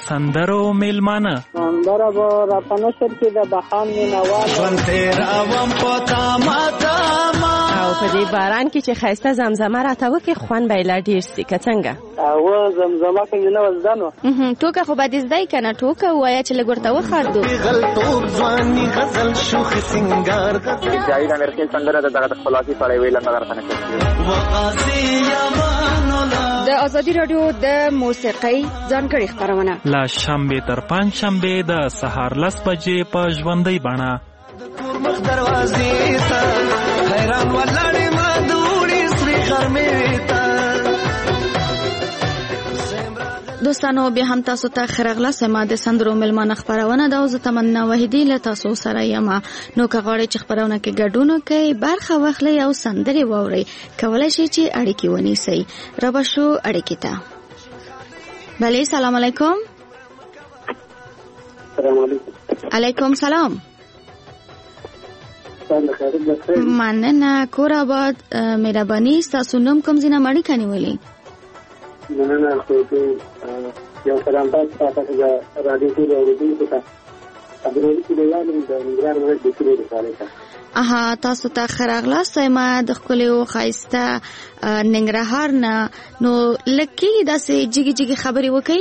سندرو میلمانه سندره به راپنشر کې د بخان مینوال ژوند تیروم په تاما تاما او په دې باران کې چې ښایسته زمزمه راته وکړي خوند به یې لا ډېر سي که څنګه او زمزمه که مې نه وه زده نو ټوکه خو به دې زده یې که نه ټوکه ووایه چې لږ ورته وخاندو غلطوب ځواني غزل شوخې سینګار جاوید امیرخیل سندره د دغه خپلواکي په اړه ویله نظر څنګه د ازادي رادیو د موسیقۍ ځانګړې خپرونه لا شنبه تر پنځشنبه د سهار 10 بجې په ژوندۍ بڼه مخ دروازې ته حیران ولاړې ما دوړې سرې غرمې ته دوستانو بیا هم تاسو ته خرغله سما د سندرو ملمانه خبرونه دا او زه تمنا وحیدی له تاسو سره یم. نو که غواړئ چې خبرونه کې ګډون وکړئ برخه واخلئ او سندرې واورئ کولای شئ چې اړیکې ونیسئ. رابه شو اړیکې ته. بله سلام علیکم. سلام علیکم. علیکم سلام. مننه کور آباد مهرباني ستاسو نوم کوم ځای نه اړیکه نیولې؟ مننه خو یو سلام تاسو ته د رادیو ټول اوریدونکو ته خبرې کوي د ننګرهار ولایت د کلي رساله اها تاسو ته خراغلاست ما د خپلو خایسته ننګرهار نه نو لکه داسې جګی جګی خبرې وکړي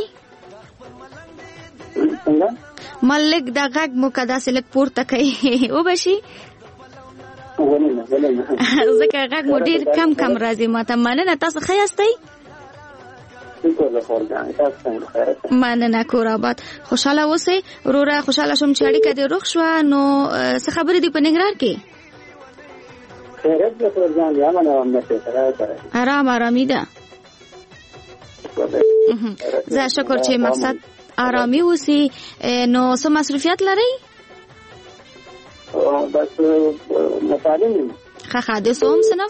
څنګه ملک د غږ مو کدا سې لک پورته کوي او بشي ځکه غږ مو ډیر کم راځي ماته. مننه تاسو ښه یاستئ؟ مننه کور آباد خوشاله اوسئ وروره. خوشاله شوم چې اړیکه دې روغ شوه. نو څه خبرې دي په ننګرهار کې؟ آرامي ده. زه شکر چې مقصد آرامي اوسي. نو څه مصروفیت لرئ؟ بس مطالعه ښه د څوم صنف؟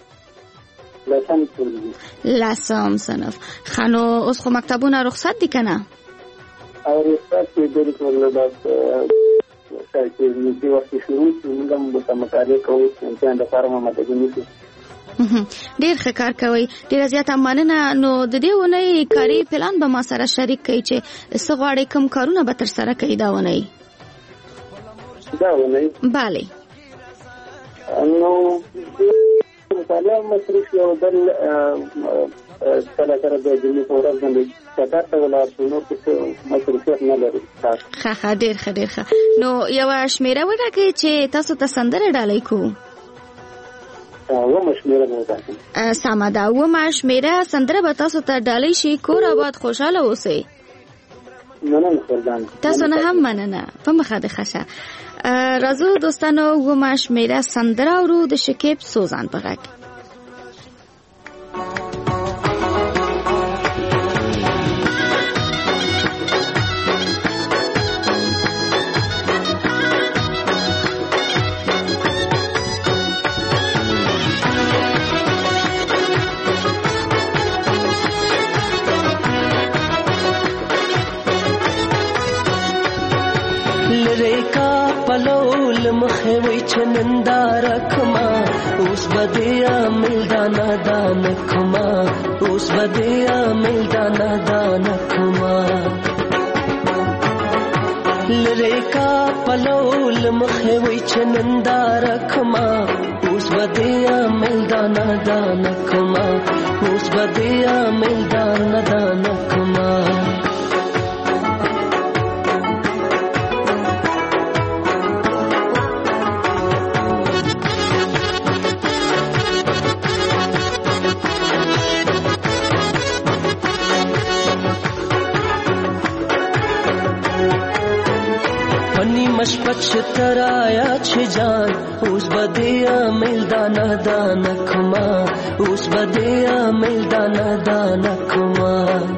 لسم صنف. خانو اوس خو مکتبونه رخصت دي کنه؟ او رخصت دي بالکل. بس چې نږدې وخت شروع شي موږ هم به مطالعه کوو چې امتحان لپاره مو مدګي نیسو. ډېر ښه کار کوئ. ډېره زیاته مننه. نو د دې اونۍ کاري پلان به ما سره شریک کړئ چې څه غواړئ کوم کارونه به ترسره کړئ دا اونۍ؟ بله نو مطالعه مصروف یو بل کله کله د جمعې په ورځ باندې سفر ته ولاړ شو نو څه مصروفیت نه لري. ښه ډېر ښه. نو یوه شمېره وټاکئ چې تاسو ته سندره ډالۍ کوو. اومه شمېره به وټاکم. سمه ده. اومه شمېره سندره به تاسو ته ډالۍ شي. کور آباد خوشحاله اوسئ. مننه قربان. تاسو نه هم مننه. په مخه د ښه شه. راځو دوستانو اومه شمېره سندره اورو د شکیب سوزان په غږ. پلول مخه وی چنندار کما اوس بدیا ملدانا دان کما اوس بدیا ملدانا دان کما لری کا پلول مخه وی چنندار کما اوس بدیا ملدانا دان کما اوس بدیا ملدانا دان کما مشپت شترایا چھ جان اوس بدیا ملدانا دان کما اوس بدیا ملدانا دان کما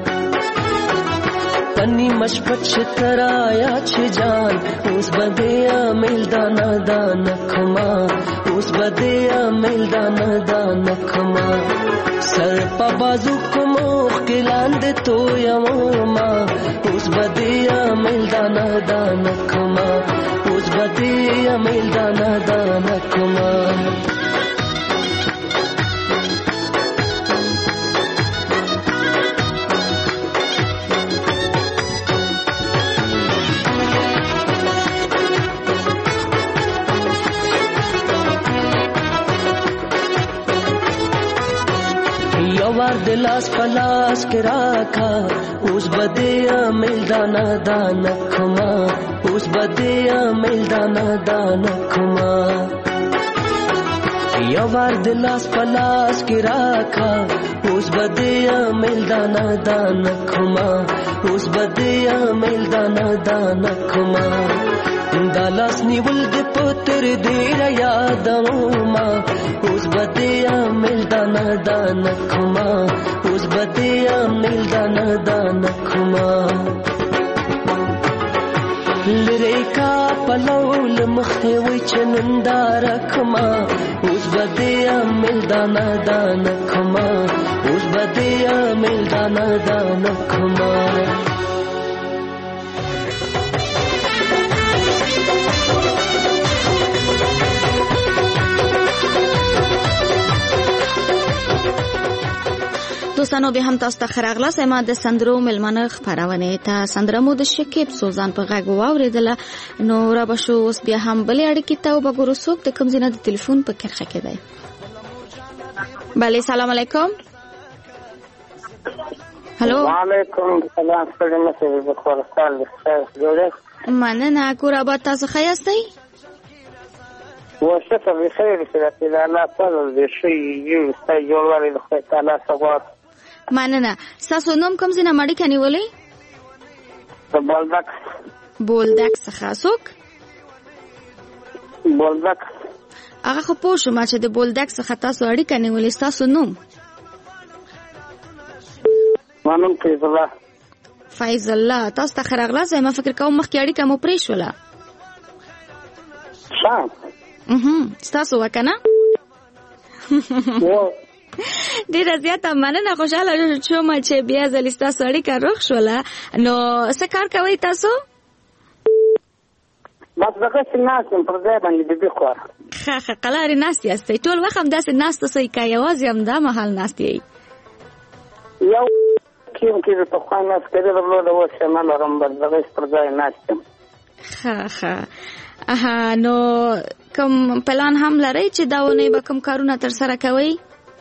پنی مشپت شترایا چھ جان اوس بدیا ملدانا دان کما اوس بدیا ملدانا دان کما سر پا بازو کمو قلاند تو یموما اوس بدیا ملدانا دان کما اوس بدیا ملدانا دان کما یوار د لاس پلاس کې راکا اوس بده میدان دان کما اوس بده میدان دان کما یوار د لاس پلاس کې راکا اوس بده میدان دان کما اوس بده میدان دان کما دالاس نیول د پتر ډیر یادوما اوس بده میدان دان کما اوس بده میدان دان کما لری کا پلول مخه وی چنندار کما اوس بده میدان دان کما اوس بده میدان دان کما دوستانو به هم تاسو ته خراغلاس ما د سندرو ملمنه خبرونه ته سندره مو د شکیب سوزان په غږ واوریدله نو را بشو اوس بیا هم بلې اړیکې ته وګورو څوک د کوم ځای د ټلیفون په کرخه کې دی. بله سلام علیکم. هلو وعلیکم السلام. څنګه مسئله د خورستان جوړه مننه کور آباد تاسو ښه یاستئ؟ وشکر بخیر سلام الله تعالی دې شي یو ستای جوړوالي د خدای تعالی ثواب. مننه. تاسو نوم کوم ځای مړی کني ولې؟ بولدک څخه څوک؟ بولدک. هغه خو پوه شوم چې د بولدک څخه تاسو اړیکه نیولې. تاسو نوم؟ مانم فیض الله. فیض الله. تاسو ته خراغلاس ما فکر کوم مخکې اړیکه مو پرې شوله. شام. ستاسو وکنه؟ ډیره زیاته مننه. خوشاله شوم چې بیا ځلې ستاسو اړیکه روغ شوله. نو څه کار کوئ تاسو؟ بس دغسې ناست یم پر ځای باندې د دې خوا. ښه قلارې ناست یاستئ؟ ټول وخت همداسې ناست اوسئ که یوازې همدا مهال ناست یئ؟ یو کیم کې د پخوا ناست کړې درلوده اوس یې نه لرم بس دغسې پر ځای ناست یم. ښه نو کوم پلان هم لرئ چې دا اونۍ به کوم کارونه ترسره کوئ؟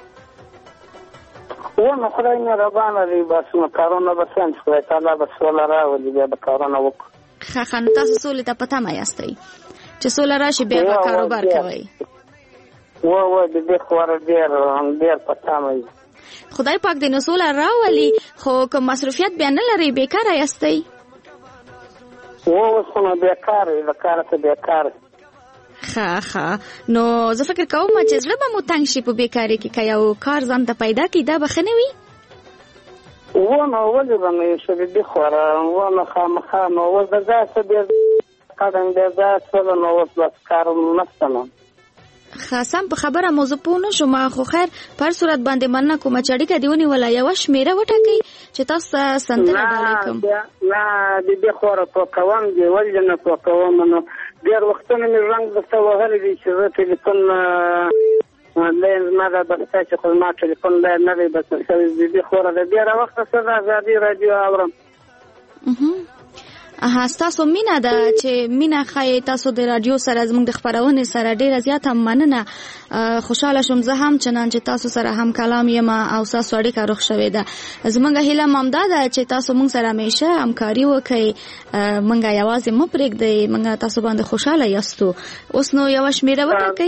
نو خدای مهربانه دی بس نو کارونه به څنګه خدای تعالی به سوله راولي بیا به کارونه وکړو. ښه نو تاسو سولې ته په تمه یاستئ چې سوله راشي بیا به کاروبار کوئ؟ د دې خبره ډېر په تمه یم. خدای پاک دې نو سوله راولي. خو کوم مصروفیت بیا نه لرئ بیکاره یاستئ؟ اوس خو نو بیکاره له کاره ته بیکاره. ښه نو زه فکر کوم چې زړه به مو تنګ شي په بیکاري کې که یو کار ځان ته پیدا کړي دا به ښه نه وي؟ نو ولې به نه شي د دې خوره نو خامخا نو اوس د ځای څه بیا قدم بیا ځای شوله نو اوس بس کار نشته نو. ښه سم په خبره موضوع پوه نه شوم. خو خیر په هر صورت باندې مننه کومه چې اړیکه دې ونیوله. یوه شمېره وټاکئ چې تاسو ته سندره ډالۍ کړم. نه د دې خوره پوه کوم دې ولې نه پوه کوم نو ډېر وختونه مې رنګ درته وهلی دی چې زه ټلیفون لین نه ده بس چې خو زما ټلیفون لین نه دی بس د دې خوره د ډېره وخته څه د ازادي راډیو اورم. ستاسو مینه ده چې مینه ښایي تاسو د راډیو سره زموږ د خپرونې سره ډیره زیاته مننه. خوشحاله شوم زه هم چنان چې تاسو سره هم کلام یم او ستاسو اړیکه روغ شوې ده. زموږ هیله همدا ده چې تاسو موږ سره همیشه همکاري وکړئ. موږ یوازې مه پرېږدئ. موږ تاسو باندې خوشحاله یاستو. اوس نو یوه شمېره وټاکئ.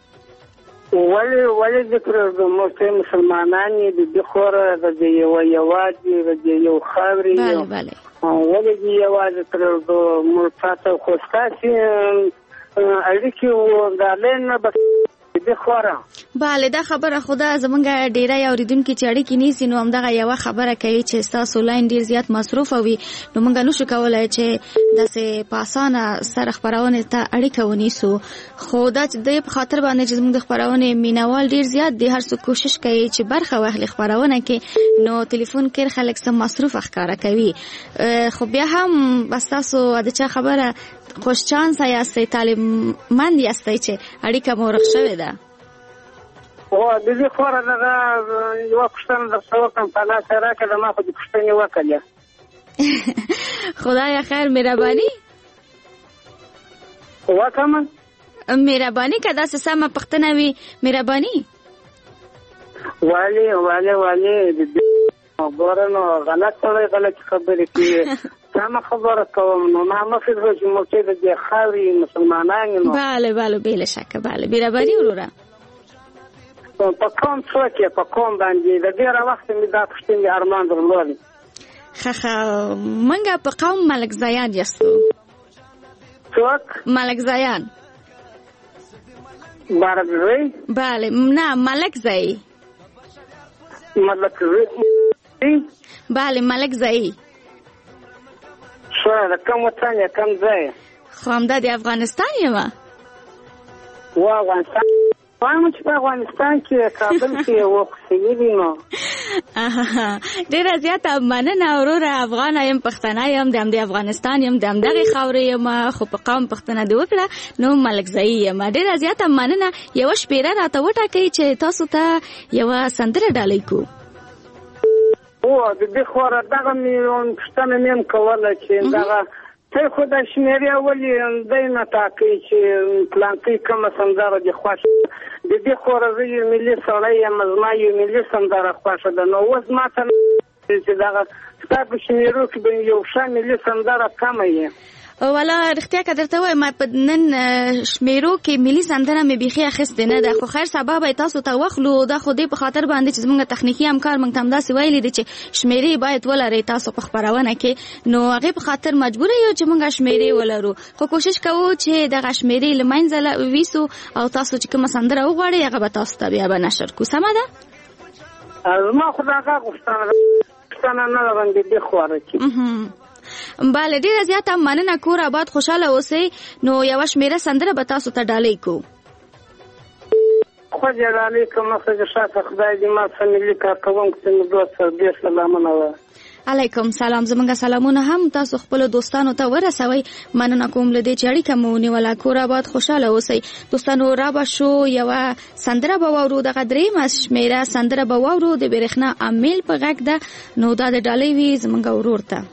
ولې د موږ مسلمانان یې د دې خوره د یوه هېواد یې د یو خاورې بله ولې دې یوازې پرېږدو موږ تاسو خو ستاسې اړیکې و دا لین نه بس دې خوره. بله دا خبره خو ده زموږ ډېری اورېدونکي چې اړیکې نیسي نو همدغه یوه خبره کوي چې ستاسو لاین ډېر زیات مصروفه وي نو موږ نشو کولی چې داسې په اسانه سره خپرونې ته اړیکه ونیسو. خو دا د دې په خاطر باندې چې زموږ د خپرونې مینوال ډېر زیات دي هر څوک کوشش کوي چې برخه واخلي خپرونه کې نو ټلیفون کې خلک سم مصروف ښکاره کوي. خو بیا هم بس تاسو د چا خبره خوش چانسه یاستئ طالبمند یاستئ چې اړیکه مو روغ شوې ده. د دې خوره دغه یوه پوښتنه درته وکړم په لاس یې راکړه ما خو د پوښتنې وکړلې. خدای خیر مهرباني وکړم. مهرباني که داسې سمه پوښتنه وي مهرباني. والي خبرنو غلط خبرې کوي سم خبره کوم نو ما فکر چې موږ د خاوري مسلمانانو بله بلا شک بله برابرۍ وروره په کوم څوک په کوم باندې د ډېر وخت می دا پښتني ارمان درلود خخه منګه په قوم ملک زیان یستو څوک ملک زیان بارګوي بله نه ملک زی ملک زی بله ملک زی شو د کوم وطن کوم ځای خو همدا د افغانستان یم افغانستان وایم چې په افغانستان کې کابل کې وخت نو ډېره زیاته مننه وروره افغان یم پښتنه یم د افغانستان یم د همدغې خاورې یم خو په قوم پښتنه دې وکړه نو ملکزۍ یم ډېره زیاته مننه یوه شمېره راته وټاکئ چې تاسو ته یوه سندره ډالۍ کړو د دې خورا دغه پښتنه مې کوله چې دغه ته خو د شمېرې ولې دی نه ټاکئ چې پلانکۍ کومه سندره دې خوښ د دې خورا زه یو ملي سړی یم زما یو ملي سندره خوښه ده نو اوس ما ته چې دغه ستا په شمېرو کې به یو ښه ملي سندره کمه یې والا رښتیا که درته وایم ما په نن شمیرو کې ملي سندره مې بیخي اخیستې نه ده خو خیر سبا به تاسو ته واخلو دا خو دې په خاطر باندې چې زموږ تخنیکي همکار موږ ته همداسې ویلي دي چې شمیرې باید ولرئ تاسو په خپرونه کې نو هغې په خاطر مجبوره یو چې موږ شمیرې ولرو خو کوشش کوو چې دغه شمیرې له منځه ویسو او تاسو چې کومه سندره وغواړئ هغه به تاسو ته بیا به نشر کړو سمه ده زما خو د هغه غوښتنه نه لرم د دې خواره کې بله ډېره زیاته مننه کور آباد خوشحاله اوسئ نو یوه شمېره سندره به تاسو ته ډالۍ کوو خو دې ډالۍ کوم څه شاته خدای دې ما څه ملي کارکوونکو ته مې دوست ډېر سلامونه وایه علیکم سلام زمونږ سلامونه هم تاسو خپلو دوستانو ته ورسوئ مننه کوم له دې چې اړیکه مو ونیوله کور آباد خوشحاله اوسئ دوستانو رابه شو یوه سندره به واورو دغه درېیمه شمېره سندره به واورو د برېښنا امیل په غږ ده نو دا د ډالۍ وي زمونږ ورور ته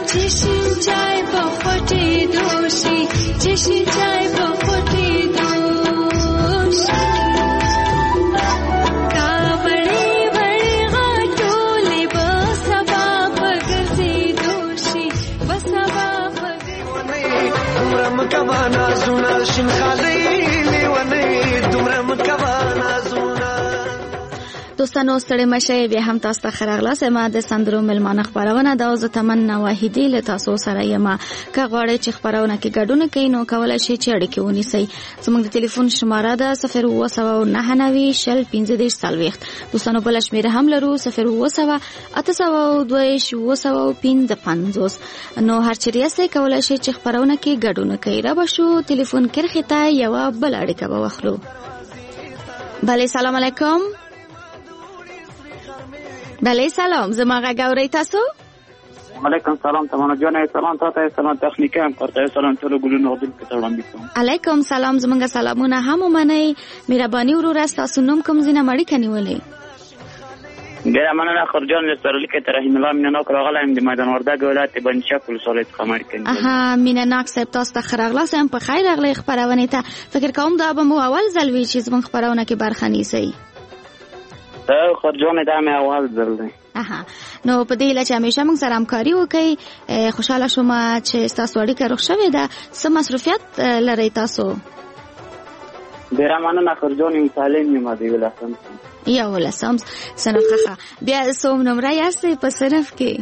چشم چای بخوتی دوشی چشم چای بخوتی دوشی کابڑی بڑی غاٹولی بسبا پگرزی دوشی بسبا پگرزی دمرم کوانا زونا شن خالی لیونی دمرم کوانا زونا. دوستانو ستړي مشه بیا هم تاسو ته خراغلاس ما د سندرو ملمانه خبرونه د اوز تمنا واحدی له تاسو سره یم که غواړئ چې خبرونه کې ګډون کړئ نو کولای شئ چې اړیکه ونیسئ. زموږ د ټلیفون شماره ده 079901540. دوستانو بل شمیره هم لرو 0808275. نو هر چیرې یاستئ کولای شئ چې خبرونه کې ګډون کړئ. را بشو ټلیفون کرخه ته یو بل اړیکه به واخلو. بله سلام علیکم. بله سلام زما غږ اورئ تاسو؟ علیکم سلام تمنا جان سلام تاسو سلام تخنیکی هم کارته سلام ټول ګلونو غوډل کې وړاندې کوم. علیکم سلام زمونږ سلامونه هم ومنئ. مهرباني ورور تاسو نوم کوم زینه مړی کنيولې؟ ډیر مننه خرجان لسرلی کې ترحیم الله مینناک راغلایم د میدان وردګ ولایت بنشک ولسوالۍ څخه مړی کني. اها مینناک صاحب تاسو ته خراغلاس هم په خیر راغلی خبرونه ته. فکر کوم دا به مو اول ځل وی چې زمونږ خبرونه کې برخه نیسئ. خرجان دا مې اول ځل دی. اها نو په دې لچ همیشه موږ سره همکاري وکړئ. خوشاله شوم چې تاسو اړیکه روښ شوې ده. څه مصروفیت لرئ تاسو؟ ډیر مننه خرجان یم سالم یم دی ولسم. یا ولسم سنفخه بیا سوم نمره یاستئ په صنف کې؟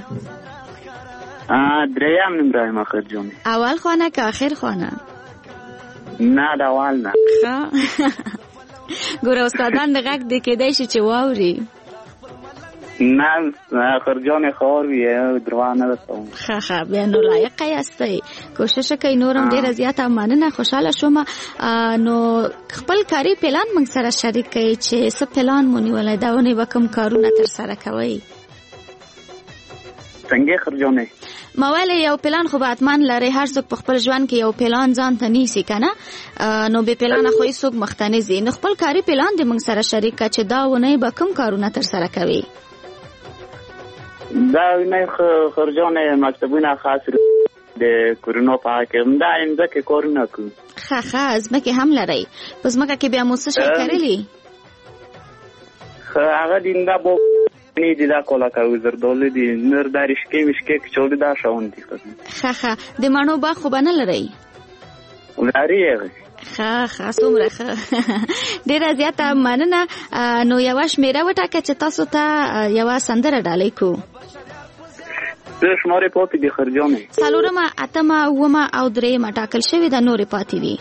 دریم نمره یم خرجان. اول خانه که آخر خانه؟ نه د اول نه. ګوره استادان د غږ د کېدای شي چې واوري. نه خرجان خوار وی دروا نه رسوم. ښه بیا نو لایق یاستئ. کوشش کوئ نورم ډیره زیاته مننه. خوشاله شوم. نو خپل کاري پلان موږ سره شریک کړئ چې څه پلان مو نیولی دا ونې به کوم کارونه ترسره کوئ؟ څنګه خرجانې ما ویل یو پلان خو به حتما لري. هر څوک په خپل ژوند کې یو پلان ځان ته نیسي کنه. نو به پلان خو هیڅوک مخته نه ځي. نو خپل کاري پلان دې موږ سره شریک کړه چې دا ونې به کوم کارونه ترسره کوي؟ دا نه خرجانې مکتبونه خاص د کورونا په اړه دا ځکه کارونه کوي. ښه ځمکې هم لري. په ځمکه کې بیا مو څه شی کرلی؟ هغه دیندا بو نی دا کولا کوي زردول دي نور دارشکې مشکې چول دا شاون دي. ښه د مانو باغ خو بنه لري؟ لري. ښه څومره ښه. ډیره زیاته مننه. نو یوه شمیره وټاکه چې تاسو ته یوه سندره ډالۍ کو. شمارې پاتې دي خرجانې. څلورمه اتمه اوومه او درېیمه ټاکل شوې ده. نورې پاتې دي.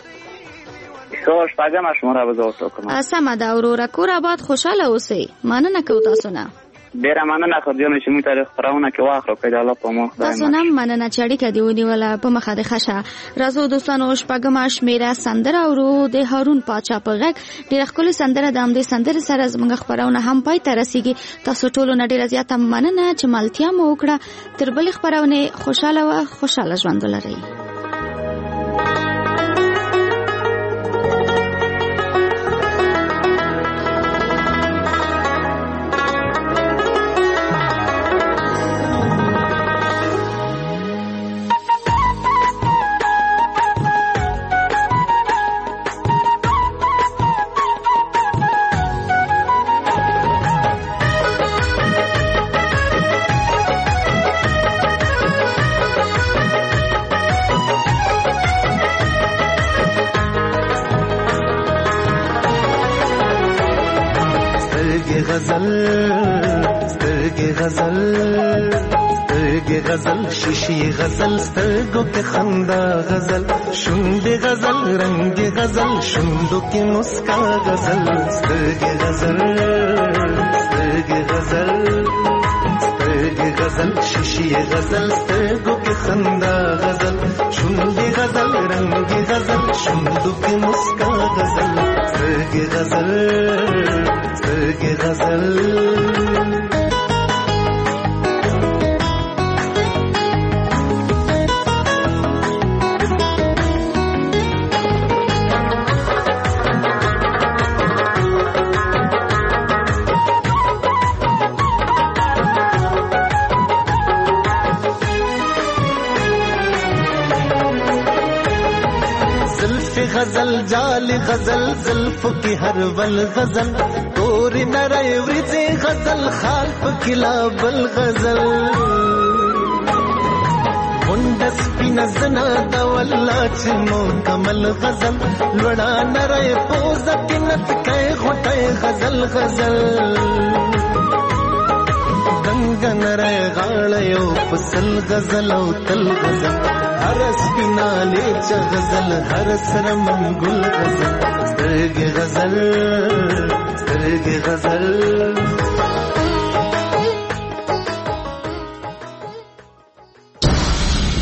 شپږمه شماره به زه وټاکم. سمه ده وروره. کور آباد خوشحاله اوسئ. مننه کوو تاسو نه. ډیره مننه خرجانې چې موږ ته خبرونه کې واخلو پیدا الله په مخ. تاسو نه مننه چې اړیکه دې ونیوله په مخه د ښه. راځو دوستانو شپږمه شمیره سندره اورو د هارون پاچا په غږ. ډیره ښکلې سندره ده. همدې سندرې سره زموږ خبرونه هم پای ته رسیږي. تاسو ټولو نه ډیره زیاته مننه چې ملتیا مو وکړه. تر بلې خبرونې خوشاله ژوند ولرئ. غزل شیشی غزل سترگو کے خندا غزل شند غزل رنگ غزل شندو کے مسکا غزل سترگ غزل غزل شیشی غزل سترگو کے خندا غزل شند غزل رنگ غزل شندو کے مسکا غزل سترگ غزل غزل جالي غزل زلفو کی هر ول غزل توري نري ورځي غزل خالف کلا بل غزل وندس پین زنا دا والله چې مو کمل غزل لوړا نري پوز پینت کای غټي غزل غزل دنګن رای غاړه یو فصل غزل او تل غزل هر سپیناله چ غزل هر سر منګل غزل سترګې غزل